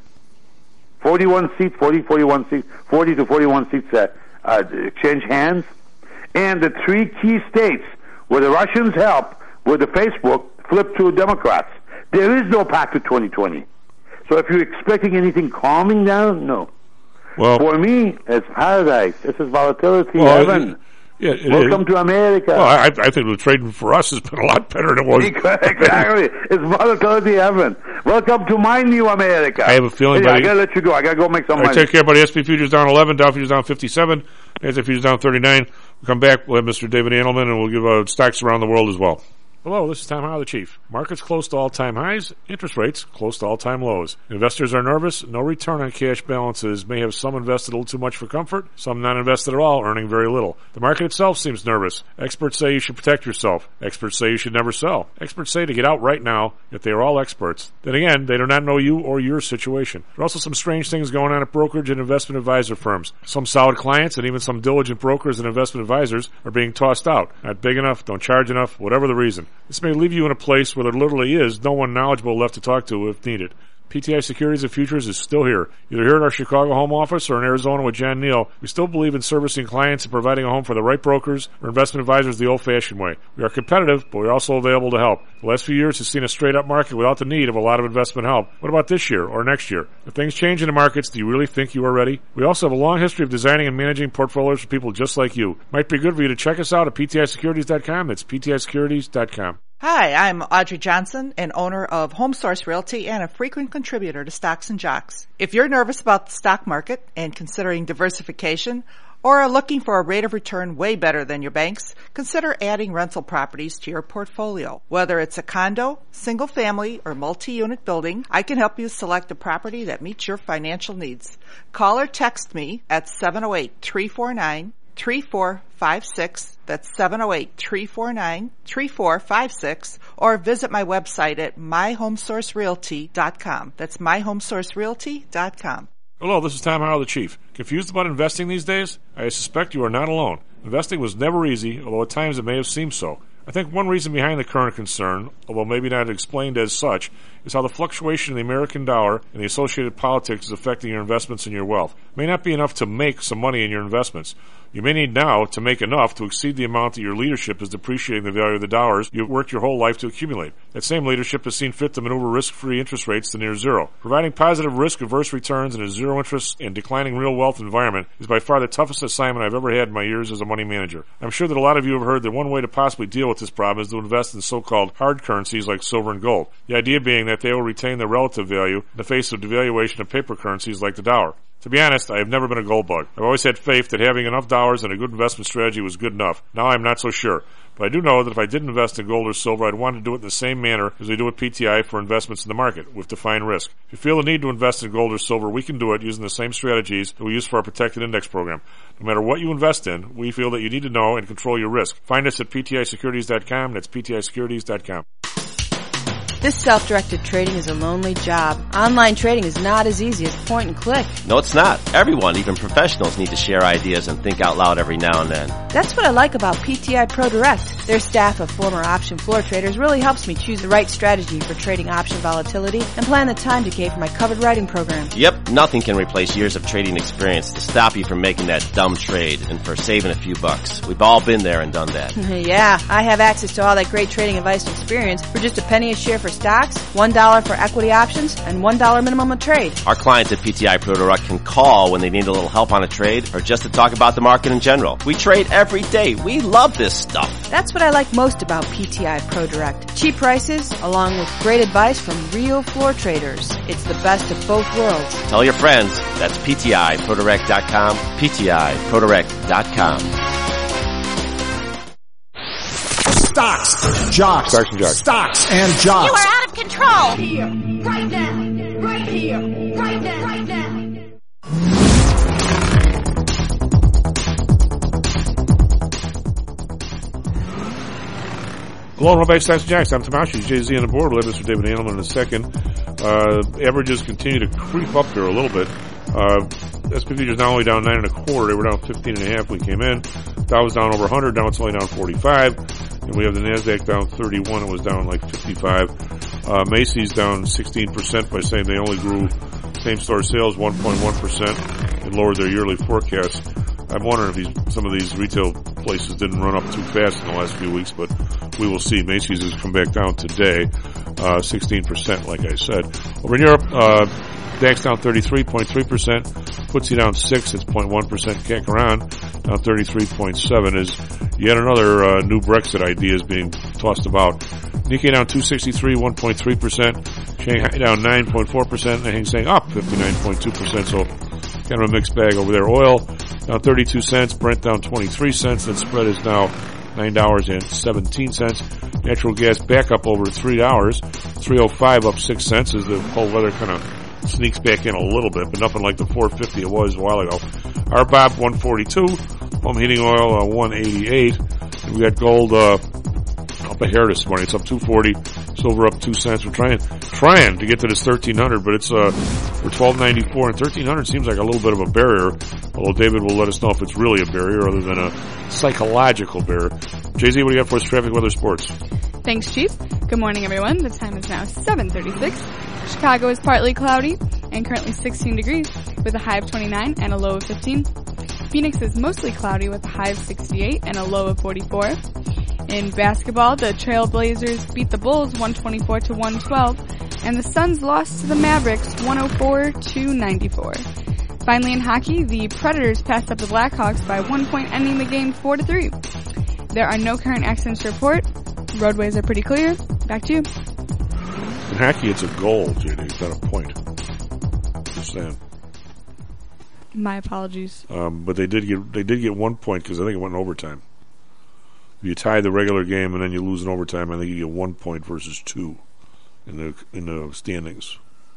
41 seats, 40 to 41 seats exchange hands. And the 3 key states where the Russians help with the Facebook flipped to Democrats. There is no path to 2020. So if you're expecting anything calming down, no. Well, for me, it's paradise. This is volatility heaven. Welcome to America. Well, I think the trading for us has been a lot better than it was. Exactly. It's volatility heaven. Welcome to my new America. I have a feeling. I got to let you go. I got to go make some money. Take care, buddy. SP futures down 11. Dow futures down 57. NASDAQ futures down 39. We'll come back, we'll have Mr. David Andelman, and we'll give stocks around the world as well. Hello, this is Tom Howell, the Chief. Markets close to all-time highs, interest rates close to all-time lows. Investors are nervous. No return on cash balances may have some invested a little too much for comfort, some not invested at all, earning very little. The market itself seems nervous. Experts say you should protect yourself. Experts say you should never sell. Experts say to get out right now, yet they are all experts. Then again, they do not know you or your situation. There are also some strange things going on at brokerage and investment advisor firms. Some solid clients and even some diligent brokers and investment advisors are being tossed out. Not big enough, don't charge enough, whatever the reason. This may leave you in a place where there literally is no one knowledgeable left to talk to if needed. PTI Securities and Futures is still here. Either here at our Chicago home office or in Arizona with John Neal, we still believe in servicing clients and providing a home for the right brokers or investment advisors the old-fashioned way. We are competitive, but we're also available to help. The last few years has seen a straight-up market without the need of a lot of investment help. What about this year or next year? If things change in the markets, do you really think you are ready? We also have a long history of designing and managing portfolios for people just like you. Might be good for you to check us out at PTISecurities.com. That's PTISecurities.com. Hi, I'm Audrey Johnson, an owner of Home Source Realty and a frequent contributor to Stocks and Jocks. If you're nervous about the stock market and considering diversification or are looking for a rate of return way better than your banks, consider adding rental properties to your portfolio. Whether it's a condo, single family, or multi-unit building, I can help you select a property that meets your financial needs. Call or text me at 708-349-3456. That's 708-349-3456. Or visit my website at myhomesourcerealty.com. That's myhomesourcerealty.com. Hello, this is Tom Howell, the Chief. Confused about investing these days? I suspect you are not alone. Investing was never easy, although at times it may have seemed so. I think one reason behind the current concern, although maybe not explained as such, is how the fluctuation in the American dollar and the associated politics is affecting your investments and your wealth. It may not be enough to make some money in your investments. You may need now to make enough to exceed the amount that your leadership is depreciating the value of the dollars you've worked your whole life to accumulate. That same leadership has seen fit to maneuver risk-free interest rates to near zero. Providing positive risk-averse returns in a zero-interest and declining real wealth environment is by far the toughest assignment I've ever had in my years as a money manager. I'm sure that a lot of you have heard that one way to possibly deal with this problem is to invest in so-called hard currencies like silver and gold. The idea being that they will retain their relative value in the face of devaluation of paper currencies like the dollar. To be honest, I have never been a gold bug. I've always had faith that having enough dollars and a good investment strategy was good enough. Now I'm not so sure. But I do know that if I did invest in gold or silver, I'd want to do it in the same manner as we do at PTI for investments in the market, with defined risk. If you feel the need to invest in gold or silver, we can do it using the same strategies that we use for our protected index program. No matter what you invest in, we feel that you need to know and control your risk. Find us at PTISecurities.com. That's PTISecurities.com. This self-directed trading is a lonely job. Online trading is not as easy as point and click. No, it's not. Everyone, even professionals, need to share ideas and think out loud every now and then. That's what I like about PTI Pro Direct. Their staff of former option floor traders really helps me choose the right strategy for trading option volatility and plan the time decay for my covered writing program. Yep, nothing can replace years of trading experience to stop you from making that dumb trade and for saving a few bucks. We've all been there and done that. Yeah, I have access to all that great trading advice and experience for just a penny a share for stocks, $1 for equity options, and $1 minimum a trade. Our clients at PTI Pro Direct can call when they need a little help on a trade or just to talk about the market in general. We trade every day. We love this stuff. That's what I like most about PTI Pro Direct. Cheap prices, along with great advice from real floor traders. It's the best of both worlds. Tell your friends. That's PTIProDirect.com, PTIProDirect.com. Stocks, jocks, Stocks and jocks. Stocks and jocks. You are out of control. Here, right now, right here, right now, right now. Hello, welcome back to Stocks and Jocks. I'm Tomashi, Jay-Z on the board. We'll have Mr. David Andelman in a second. Averages continue to creep up here a little bit. S&P futures now only down 9.25. They were down 15.5 when we came in. Dow was down over 100. Now it's only down 45. And we have the Nasdaq down 31. It was down like 55. Macy's down 16% by saying they only grew same-store sales 1.1% and lowered their yearly forecast. I'm wondering if some of these retail places didn't run up too fast in the last few weeks, but we will see. Macy's has come back down today, 16%, like I said. Over in Europe, DAX down 33.3%, FTSE down 6, it's 0.1%, CAC around down 33.7 as yet another new Brexit idea is being tossed about. Nikkei down 263, 1.3%, Shanghai down 9.4%, and Hang Seng up 59.2%, so kind of a mixed bag over there. Oil down 32 cents, Brent down 23 cents. That spread is now $9.17. Natural gas back up over $3, $3.05 up 6 cents as the cold weather kind of sneaks back in a little bit, but nothing like the $4.50 it was a while ago. RBOB $142, home heating oil $188, and we got gold up a hair this morning. It's up $2.40, silver up 2 cents. We're trying to get to this 1300, but it's we're $12.94, and 1300 seems like a little bit of a barrier. Although David will let us know if it's really a barrier other than a psychological barrier. JZ, what do you got for us? Traffic, weather, sports. Thanks, Chief. Good morning, everyone. The time is now 7:36. Chicago is partly cloudy and currently 16 degrees with a high of 29 and a low of 15. Phoenix is mostly cloudy with a high of 68 and a low of 44. In basketball, the Trailblazers beat the Bulls 124-112, and the Suns lost to the Mavericks 104-94. Finally, in hockey, the Predators passed up the Blackhawks by 1 point, ending the game 4-3. There are no current accidents to report. Roadways are pretty clear. Back to you. In hockey, it's a goal, JD. It's not a point. Just saying. My apologies. But they did get 1 point because I think it went in overtime. If you tie the regular game and then you lose in overtime, I think you get 1 point versus 2 in the standings.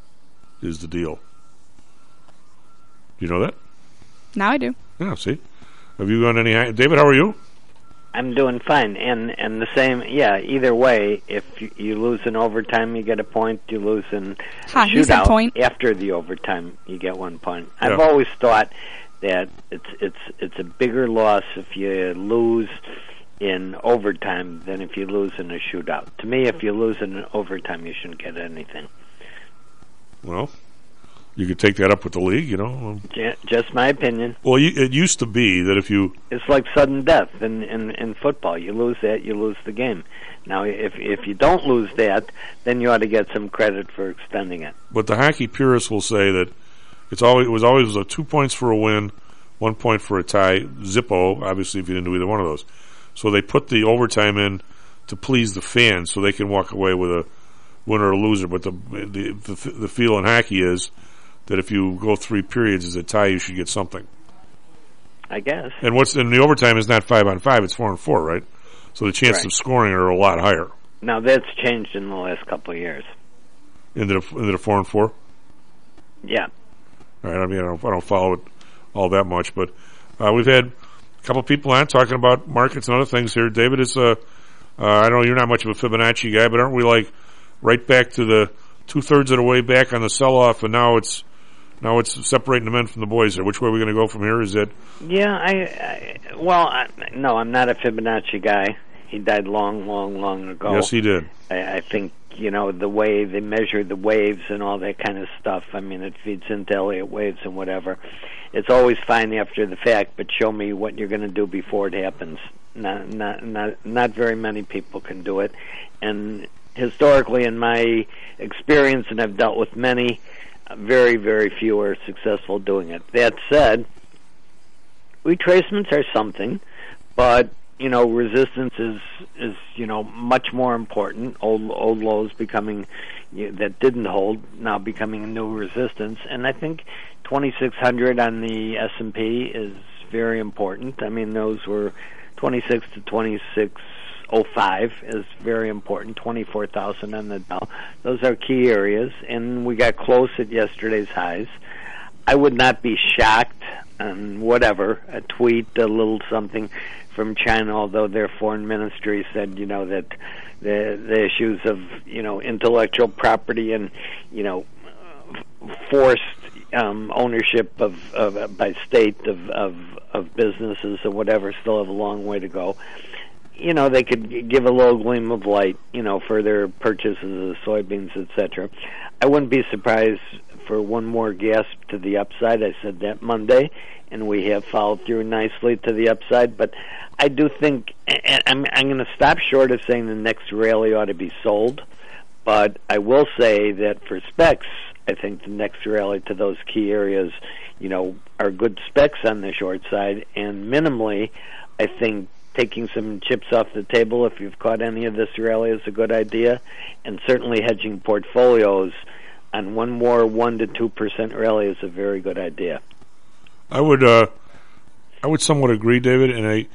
Is the deal? Do you know that? Now I do. Yeah. See, have you gone any? David, how are you? I'm doing fine, and the same. Yeah, either way, if you lose in overtime, you get a point. You lose in shootout point. After the overtime, you get 1 point. Yeah. I've always thought that it's a bigger loss if you lose in overtime than if you lose in a shootout. To me, if you lose in overtime, you shouldn't get anything. Well, you could take that up with the league, you know. Just my opinion. Well, it used to be that if you... It's like sudden death in football. You lose that, you lose the game. Now, if you don't lose that, then you ought to get some credit for extending it. But the hockey purists will say that it was always 2 points for a win, 1 point for a tie. Zippo, obviously, if you didn't do either one of those. So they put the overtime in to please the fans so they can walk away with a winner or a loser. But the feel in hockey is that if you go 3 periods as a tie, you should get something. I guess. And what's in the overtime is not 5-on-5; it's 4-on-4, right? So the chances of scoring are a lot higher. Now that's changed in the last couple of years. Into the 4-on-4. Yeah. All right. I mean, I don't follow it all that much, but we've had a couple of people on talking about markets and other things here. David is I know you're not much of a Fibonacci guy, but aren't we like right back to the 2/3 of the way back on the sell-off, and now it's separating the men from the boys there. Which way are we going to go from here? Is it? Yeah, no, I'm not a Fibonacci guy. He died long ago. Yes, he did. I think, the way they measure the waves and all that kind of stuff, I mean, it feeds into Elliott waves and whatever. It's always fine after the fact, but show me what you're going to do before it happens. Not very many people can do it. And historically, in my experience, and I've dealt with many, very, very few are successful doing it. That said, retracements are something, but resistance is much more important. Old lows becoming that didn't hold now becoming a new resistance, and I think 2600 on the S&P is very important. I mean, those were 26 to 2605 is very important. 24,000 on the Dow. Those are key areas, and we got close at yesterday's highs. I would not be shocked on a tweet, a little something from China, although their foreign ministry said, that the issues of, intellectual property and, forced ownership of by state of businesses or whatever still have a long way to go. They could give a little gleam of light, for their purchases of soybeans, etc. I wouldn't be surprised for one more gasp to the upside. I said that Monday, and we have followed through nicely to the upside. But I do think I'm going to stop short of saying the next rally ought to be sold. But I will say that for specs, I think the next rally to those key areas, are good specs on the short side. And minimally, I think taking some chips off the table if you've caught any of this rally is a good idea. And certainly hedging portfolios on one more 1 to 2% rally is a very good idea. I would somewhat agree, David, and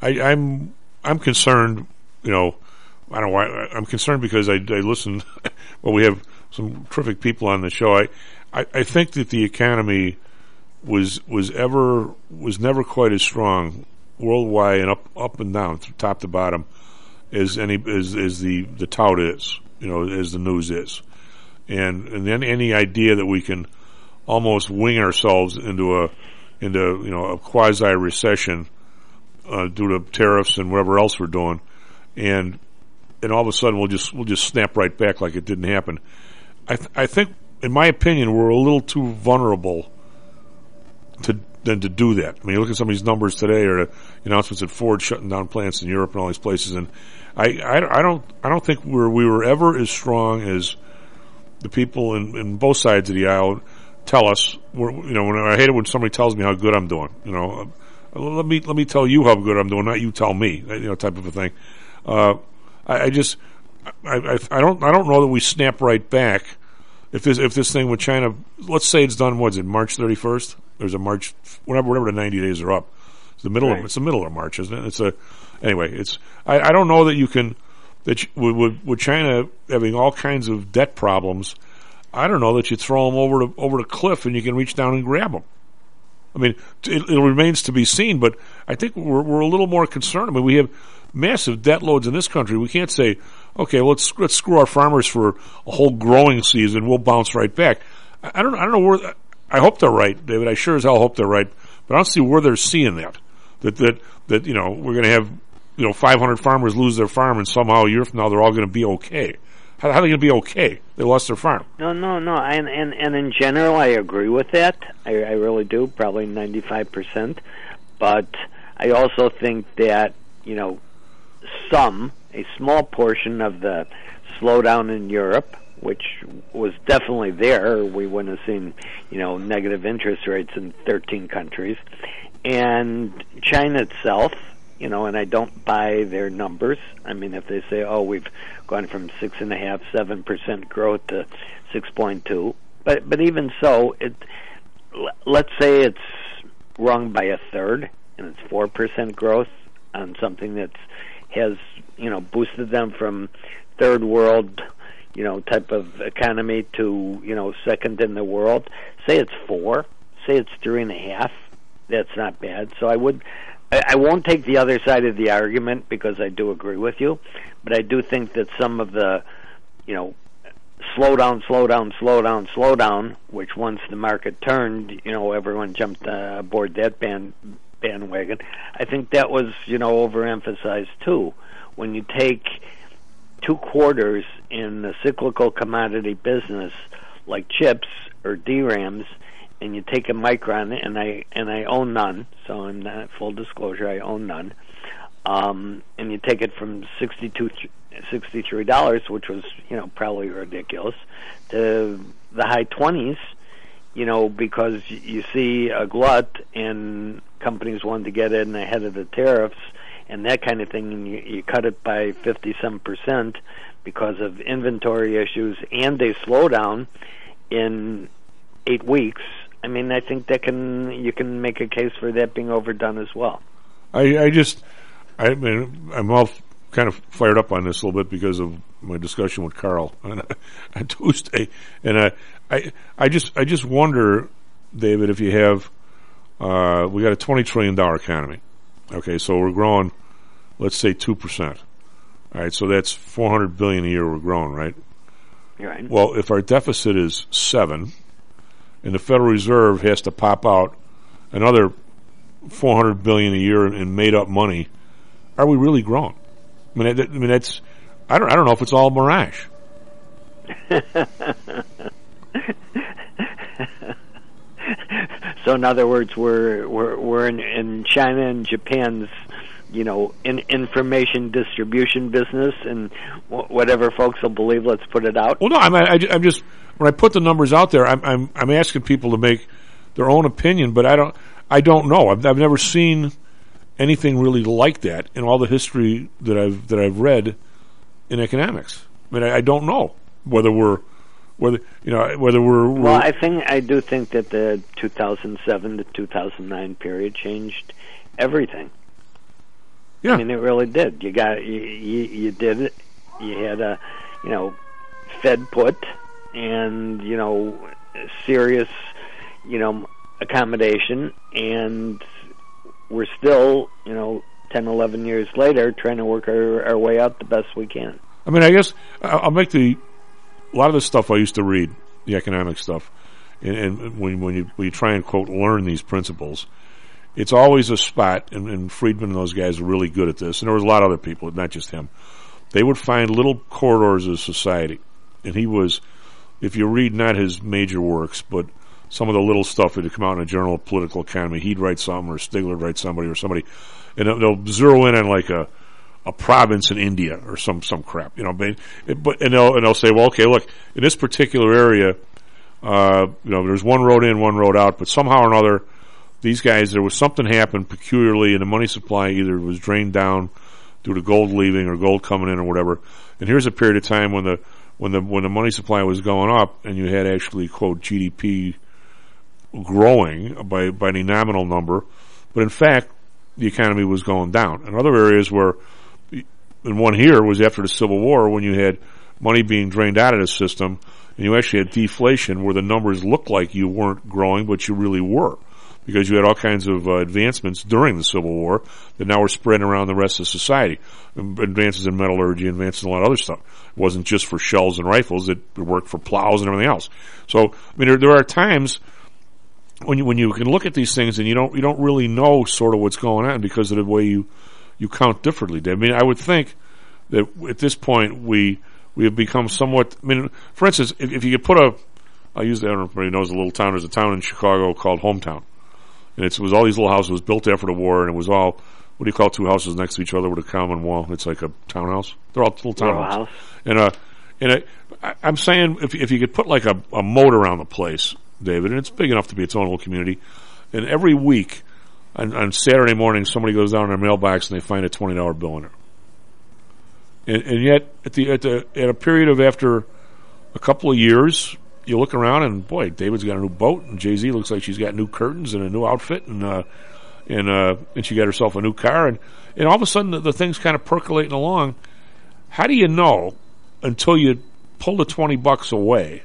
I'm concerned. You know, I don't know why. I'm concerned because I listen. Well, we have some terrific people on the show. I think that the economy was never quite as strong worldwide and up and down, top to bottom, as the tout is. You know, as the news is, and then any idea that we can almost wing ourselves into a quasi recession due to tariffs and whatever else we're doing, and all of a sudden we'll just snap right back like it didn't happen. I think, in my opinion, we're a little too vulnerable to do that. I mean, you look at some of these numbers today, or the announcements that Ford shutting down plants in Europe and all these places, and I don't think we were ever as strong as the people in both sides of the aisle tell us. When I hate it when somebody tells me how good I'm doing. You know, let me tell you how good I'm doing, not you tell me. Type of a thing. I don't know that we snap right back. If this thing with China, let's say it's done. What's it? March 31st. There's a March, whatever the 90 days are up. It's the middle. Right. It's the middle of March, isn't it? I don't know that you can. With China having all kinds of debt problems, I don't know that you throw them over the cliff and you can reach down and grab them. I mean, it remains to be seen, but I think we're a little more concerned. I mean, we have massive debt loads in this country. We can't say, okay, let's screw our farmers for a whole growing season. We'll bounce right back. I don't know where. I hope they're right, David. I sure as hell hope they're right, but I don't see where they're seeing that we're going to have 500 farmers lose their farm, and somehow a year from now they're all going to be okay. How are they going to be okay? They lost their farm. No. And in general, I agree with that. I really do, probably 95%. But I also think that, a small portion of the slowdown in Europe, which was definitely there, we wouldn't have seen, negative interest rates in 13 countries, and China itself, and I don't buy their numbers. I mean, if they say, we've gone from 6.5%, 7% growth to 6.2%, but even so, let's say it's wrong by a third, and it's 4% growth on something that has, boosted them from third world, type of economy to, second in the world. Say it's 4, say it's 3.5. That's not bad. So I won't take the other side of the argument because I do agree with you, but I do think that some of the, slow down, which once the market turned, everyone jumped aboard that bandwagon. I think that was, overemphasized too. When you take 2 quarters in the cyclical commodity business like chips or DRAMs, and you take a Micron, and I own none, so I'm not, full disclosure, I own none, and you take it from $63, which was, probably ridiculous, to the high 20s, because you see a glut and companies wanted to get in ahead of the tariffs and that kind of thing, and you cut it by 50-some% because of inventory issues and a slowdown in 8 weeks. I mean, I think you can make a case for that being overdone as well. I'm all kind of fired up on this a little bit because of my discussion with Carl on Tuesday, and I just wonder, David, if you have we got a $20 trillion economy. Okay, so we're growing, let's say 2%. All right, so that's $400 billion a year we're growing, right? You're right. Well, if our deficit is 7, and the Federal Reserve has to pop out another $400 billion a year in made-up money, are we really growing? I mean, that's I don't know if it's all mirage. So in other words, we're in China and Japan's, information distribution business, and whatever folks will believe, let's put it out. Well, no, I'm just, when I put the numbers out there, I'm asking people to make their own opinion, but I don't know. I've never seen anything really like that in all the history that I've read in economics. I mean, I don't know whether we're whether we're well, I do think that the 2007 to 2009 period changed everything. Yeah, I mean, it really did. You did it. You had a Fed put and serious accommodation, and we're still 10, 11 years later trying to work our way out the best we can. I mean, I guess I'll make a lot of the stuff I used to read, the economic stuff, and when you try and quote learn these principles, it's always a spot, and Friedman and those guys are really good at this, and there was a lot of other people, not just him. They would find little corridors of society, and he was, if you read not his major works, but some of the little stuff that would come out in a journal of political economy, he'd write something, or Stigler would write somebody, and they'll zero in on like a province in India or some crap, but they'll say, well, okay, look, in this particular area, there's one road in, one road out, but somehow or another, these guys, there was something happened peculiarly, and the money supply either was drained down due to gold leaving or gold coming in or whatever. And here's a period of time when the money supply was going up, and you had actually quote GDP growing by the nominal number, but in fact the economy was going down. And other areas where, and one here was after the Civil War, when you had money being drained out of the system, and you actually had deflation where the numbers looked like you weren't growing, but you really were, because you had all kinds of advancements during the Civil War that now were spreading around the rest of society. Advances in metallurgy, advances in a lot of other stuff. It wasn't just for shells and rifles; it worked for plows and everything else. So, I mean, there are times when you can look at these things and you don't really know sort of what's going on because of the way you count differently. I mean, I would think that at this point we have become somewhat. I mean, for instance, if you could put I'll use that. I don't know if anybody knows the little town. There's a town in Chicago called Hometown. And it was all these little houses built after the war, and it was all, what do you call two houses next to each other with a common wall? It's like a townhouse. They're all little townhouses. And I'm saying if you could put like a moat around the place, David, and it's big enough to be its own little community, and every week on Saturday morning somebody goes down in their mailbox and they find a $20 bill in it. And yet at a period of after a couple of years, you look around and boy, David's got a new boat, and Jay-Z looks like she's got new curtains and a new outfit, and she got herself a new car, and all of a sudden the thing's kind of percolating along. How do you know until you pull the $20 away,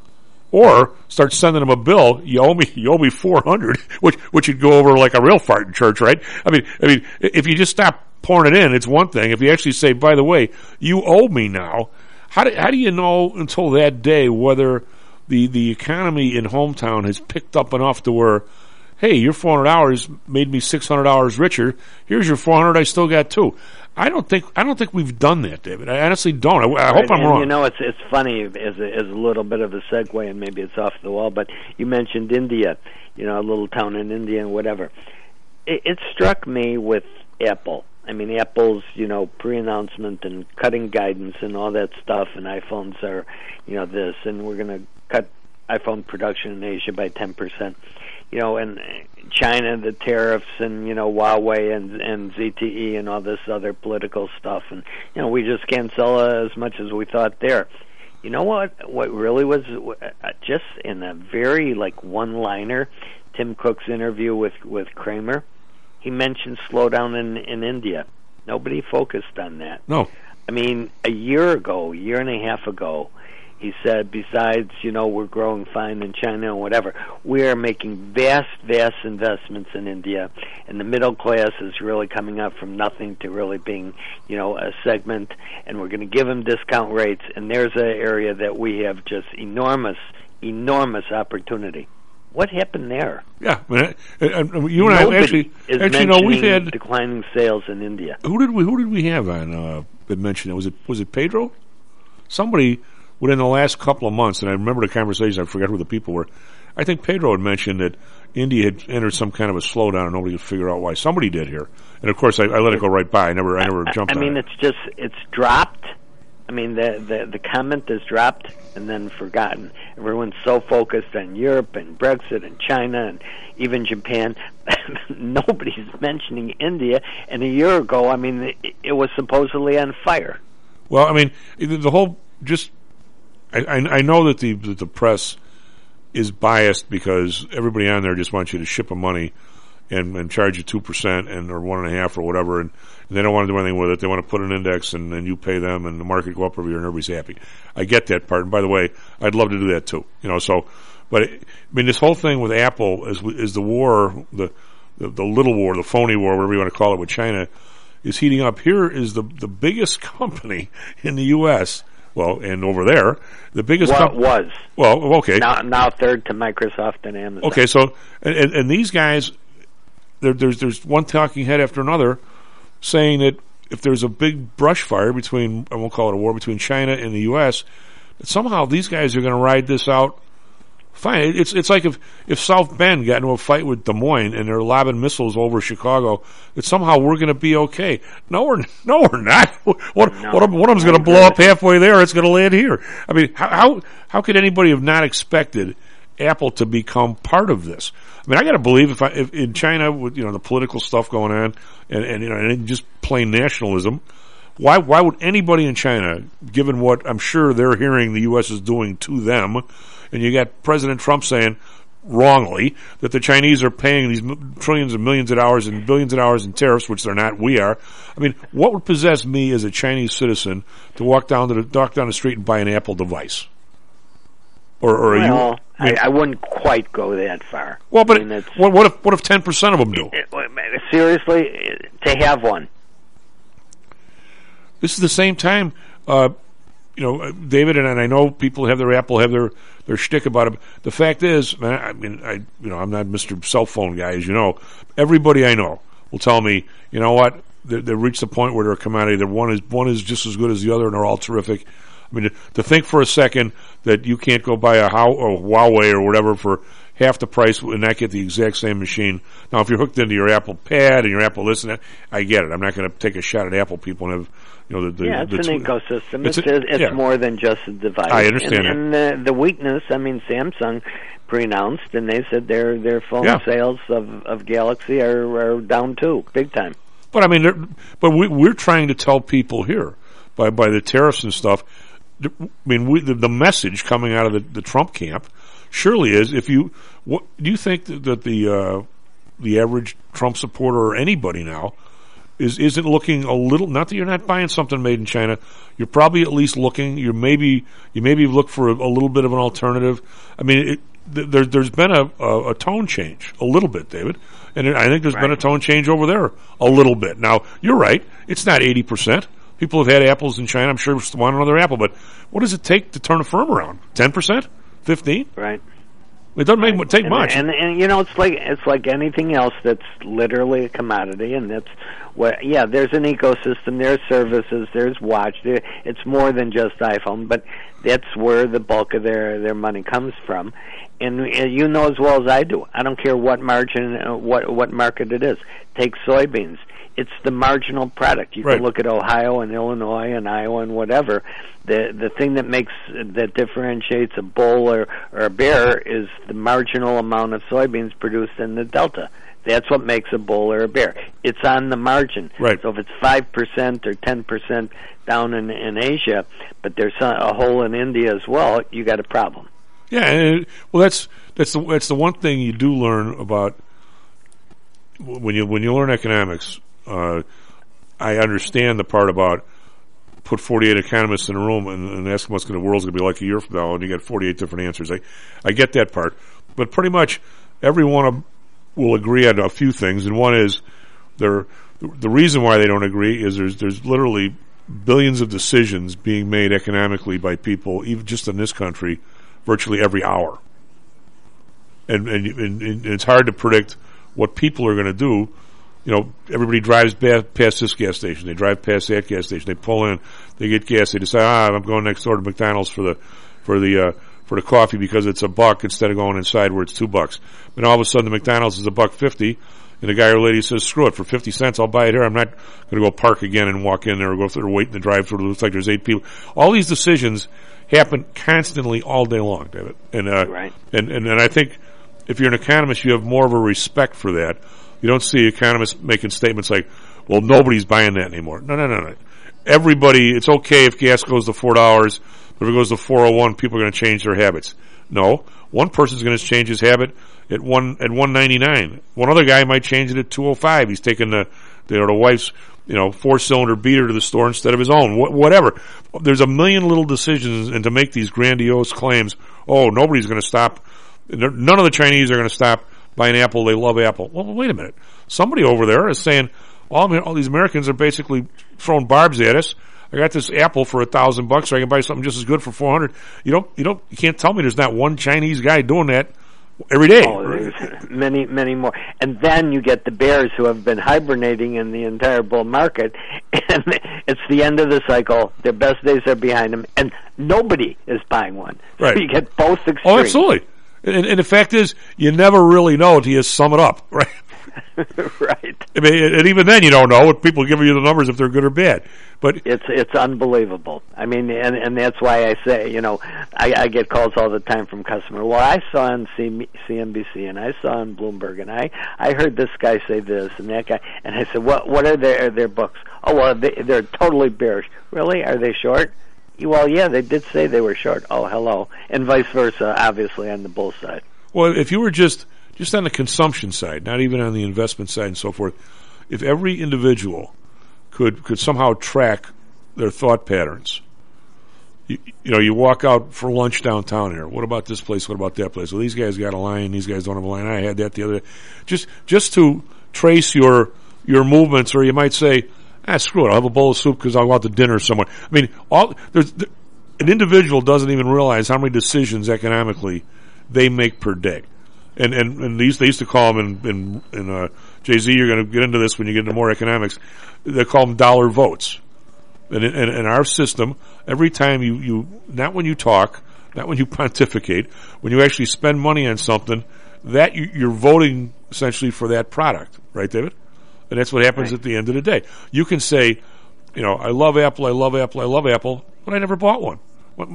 or start sending them a bill? You owe me $400, which would go over like a real fart in church, right? I mean, if you just stop pouring it in, it's one thing. If you actually say, by the way, you owe me now, how do you know until that day whether the economy in Hometown has picked up enough to where, hey, your $400 made me $600 richer. Here's your $400. I still got $2. I don't think we've done that, David. I honestly don't. I hope I'm wrong. It's funny as a little bit of a segue, and maybe it's off the wall, but you mentioned India, a little town in India and whatever. It struck me with Apple. I mean, Apple's, pre-announcement and cutting guidance and all that stuff, and iPhones are, this, and we're going to cut iPhone production in Asia by 10%. And China, the tariffs, and, Huawei and ZTE and all this other political stuff. And, we just can't sell as much as we thought there. You know what really was just in a very, one-liner, Tim Cook's interview with Kramer, he mentioned slowdown in India. Nobody focused on that. No. I mean, a year and a half ago, he said, besides, we're growing fine in China and whatever, we are making vast investments in India, and the middle class is really coming up from nothing to really being, a segment, and we're going to give them discount rates, and there's an area that we have just enormous opportunity. What happened there? Yeah, you and I actually we've had declining sales in India. Who did we have on that mentioned it? Was it Pedro? Somebody within the last couple of months, and I remember the conversation. I forgot who the people were. I think Pedro had mentioned that India had entered some kind of a slowdown, and nobody could figure out why. Somebody did here, and of course I let it go right by. I never jumped on it. I mean, it's dropped. I mean, the comment is dropped and then forgotten. Everyone's so focused on Europe and Brexit and China and even Japan. Nobody's mentioning India. And a year ago, I mean, it was supposedly on fire. Well, I mean, the whole I know that the press is biased because everybody on there just wants you to ship them money and charge you 2% and or 1.5% or whatever, and they don't want to do anything with it. They want to put an index and you pay them, and the market go up every year, and everybody's happy. I get that part. And by the way, I'd love to do that too. So, but I mean, this whole thing with Apple is the war, the little war, the phony war, whatever you want to call it, with China, is heating up. Here is the biggest company in the U.S. Well, and over there, the biggest was. Well, okay. Now third to Microsoft and Amazon. Okay, so and these guys, there's one talking head after another saying that if there's a big brush fire between, I won't call it a war, between China and the U.S., that somehow these guys are going to ride this out fine. It's like if South Bend got into a fight with Des Moines and they're lobbing missiles over Chicago, that somehow we're going to be okay. No, we're not. One of them's going to blow up halfway there. It's going to land here. I mean, how could anybody have not expected Apple to become part of this? I mean, I got to believe if in China with the political stuff going on and just plain nationalism, why would anybody in China, given what I'm sure they're hearing the U.S. is doing to them, and you got President Trump saying wrongly that the Chinese are paying these trillions of millions of dollars and billions of dollars in tariffs, which they're not, we are. I mean, what would possess me as a Chinese citizen to walk down the street and buy an Apple device? I wouldn't quite go that far. Well, but what if 10% of them do? Seriously, to have one. This is the same time, David, and I know people have their Apple, have their shtick about it. The fact is, man, I'm not Mr. Cell Phone guy, as you know. Everybody I know will tell me, you know what, they've reached the point where they're a commodity. One is just as good as the other, and they're all terrific. I mean, to think for a second that you can't go buy a Huawei or whatever for half the price and not get the exact same machine. Now, if you're hooked into your Apple Pad and your Apple this and that, I get it. I'm not going to take a shot at Apple people and have, it's an ecosystem. It's more than just a device. I understand and the weakness, I mean, Samsung pre-announced, and they said their phone sales of Galaxy are down too, big time. But I mean, we're trying to tell people here by the tariffs and stuff. I mean, the message coming out of the Trump camp surely is, do you think that the average Trump supporter or anybody now isn't looking a little, not that you're not buying something made in China, you're probably at least looking, you maybe look for a little bit of an alternative. I mean, there's been a tone change a little bit, David, and I think there's been a tone change over there a little bit. Now, you're right, it's not 80%. People have had apples in China. I'm sure want another apple, but what does it take to turn a firm around? 10%? 15%? Right. It doesn't take much. And it's like anything else that's literally a commodity, and that's there's an ecosystem, there's services, there's watch. It's more than just iPhone, but that's where the bulk of their money comes from. And you know as well as I do, I don't care what margin, what market it is. Take soybeans. It's the marginal product. You can look at Ohio and Illinois and Iowa and whatever. The thing that differentiates a bull or a bear is the marginal amount of soybeans produced in the Delta. That's what makes a bull or a bear. It's on the margin. Right. So if it's 5% or 10% down in Asia, but there's a hole in India as well, you got a problem. Yeah, that's the one thing you do learn about when you learn economics. I understand the part about put 48 economists in a room and ask them what the world's going to be like a year from now, and you get 48 different answers. I get that part, but pretty much everyone will agree on a few things, and one is the reason why they don't agree is there's literally billions of decisions being made economically by people, even just in this country, virtually every hour, and it's hard to predict what people are going to do. Everybody drives past this gas station. They drive past that gas station. They pull in. They get gas. They decide, I'm going next door to McDonald's for the coffee because it's $1 instead of going inside where it's $2. Then all of a sudden the McDonald's is $1.50, and the guy or lady says, "Screw it, for 50 cents I'll buy it here. I'm not going to go park again and walk in there or go through or wait in the drive-thru. It looks like there's 8 people." All these decisions happen constantly all day long, David. And and I think if you're an economist, you have more of a respect for that. You don't see economists making statements like, well, nobody's buying that anymore. No. Everybody, it's okay if gas goes to $4, But if it goes to 401, people are going to change their habits. No, one person's going to change his habit at 199. One other guy might change it at 205. He's taking the wife's 4-cylinder beater to the store instead of his own. Whatever. There's a million little decisions, and to make these grandiose claims, nobody's going to stop. None of the Chinese are going to stop buying Apple. They love Apple. Well, wait a minute. Somebody over there is saying all these Americans are basically throwing barbs at us. I got this Apple for $1,000, so I can buy something just as good for $400. You can't tell me there's not one Chinese guy doing that every day. Oh, there's many, many more. And then you get the bears who have been hibernating in the entire bull market, and it's the end of the cycle. Their best days are behind them, and nobody is buying one. Right. So you get both extremes. Oh, absolutely. And the fact is, you never really know until you sum it up, right? Right. I mean, and even then you don't know what people give you the numbers if they're good or bad. But it's unbelievable. I mean, and that's why I say, I get calls all the time from customers. Well, I saw on CNBC and I saw on Bloomberg and I heard this guy say this and that guy, and I said, what are their books? Oh, well, they're totally bearish. Really? Are they short? Well, yeah, they did say they were short. Oh, hello. And vice versa, obviously, on the bull side. Well, if you were just on the consumption side, not even on the investment side and so forth, if every individual could somehow track their thought patterns, you walk out for lunch downtown here. What about this place? What about that place? Well, these guys got a line. These guys don't have a line. I had that the other day. Just to trace your movements, or you might say, screw it. I'll have a bowl of soup because I'll go out to dinner somewhere. I mean, an individual doesn't even realize how many decisions economically they make per day. And they used to call them in Jay-Z, you're going to get into this when you get into more economics. They call them dollar votes. And in our system, every time you not when you talk, not when you pontificate, when you actually spend money on something, that you're voting essentially for that product, right, David? And that's what happens at the end of the day. You can say, I love Apple, I love Apple, I love Apple, but I never bought one.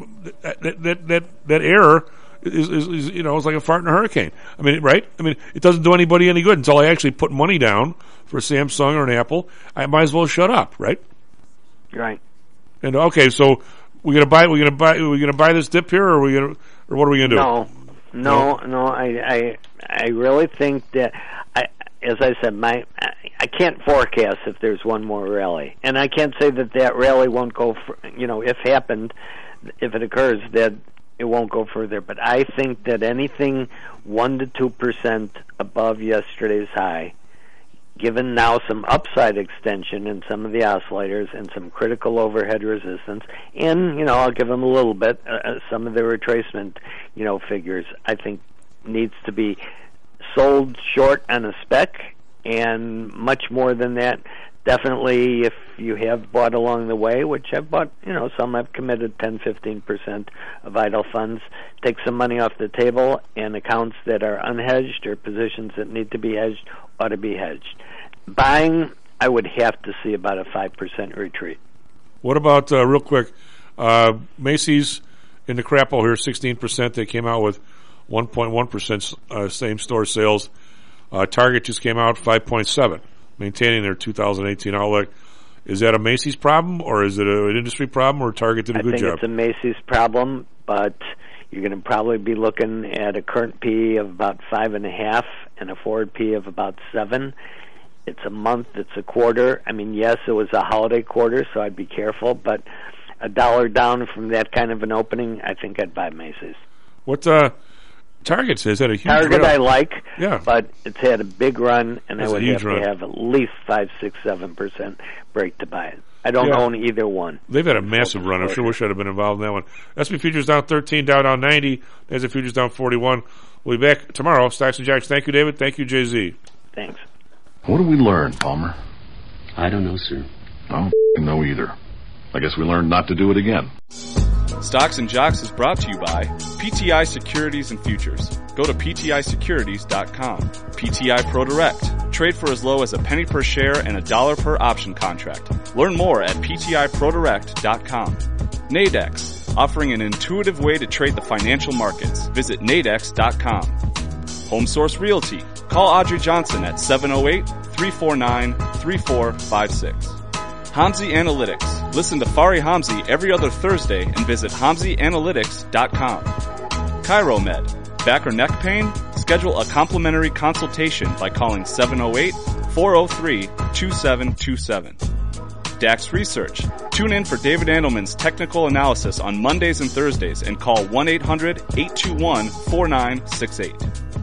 That error is it's like a fart in a hurricane. I mean, right? I mean, it doesn't do anybody any good until I actually put money down for a Samsung or an Apple. I might as well shut up, right? Right. And okay, so we're gonna buy this dip here, or what are we gonna do? No. I really think that as I said, I can't forecast if there's one more rally, and I can't say that rally won't go. If it occurs, that it won't go further. But I think that anything 1 to 2% above yesterday's high, given now some upside extension in some of the oscillators and some critical overhead resistance, and I'll give them a little bit some of the retracement figures, I think needs to be sold short on a spec, and much more than that. Definitely, if you have bought along the way, which I've bought, some I've committed 10-15% of idle funds, take some money off the table, and accounts that are unhedged or positions that need to be hedged ought to be hedged. Buying, I would have to see about a 5% retreat. What about, real quick, Macy's in the crapo here, 16%. They came out with 1.1% same-store sales. Target just came out 5.7%. Maintaining their 2018 outlook. Is that a Macy's problem, or is it an industry problem, or Target did a good job? I think it's a Macy's problem, but you're going to probably be looking at a current P of about 5.5 and a forward P of about 7. It's a month, it's a quarter. I mean, yes, it was a holiday quarter, so I'd be careful, but $1 down from that kind of an opening, I think I'd buy Macy's. What Target says had a huge Target run. I like, yeah, but it's had a big run, and I would have run. to have at least 5, 6, 7% break to buy it. I don't own either one. They've had a massive run. I sure wish I'd have been involved in that one. SP futures down 13, Dow down 90. NASDAQ futures down 41. We'll be back tomorrow. Stocks and Jacks. Thank you, David. Thank you, Jay-Z. Thanks. What did we learn, Palmer? I don't know, sir. I don't know either. I guess we learned not to do it again. Stocks and Jocks is brought to you by PTI Securities and Futures. Go to PTIsecurities.com. PTI Pro Direct. Trade for as low as a penny per share and $1 per option contract. Learn more at PTIProDirect.com. Nadex, offering an intuitive way to trade the financial markets. Visit Nadex.com. Home Source Realty. Call Audrey Johnson at 708-349-3456. Hamzy Analytics. Listen to Fari Hamzy every other Thursday and visit HamzyAnalytics.com. ChiroMed. Back or neck pain? Schedule a complimentary consultation by calling 708-403-2727. DAX Research. Tune in for David Andelman's technical analysis on Mondays and Thursdays and call 1-800-821-4968.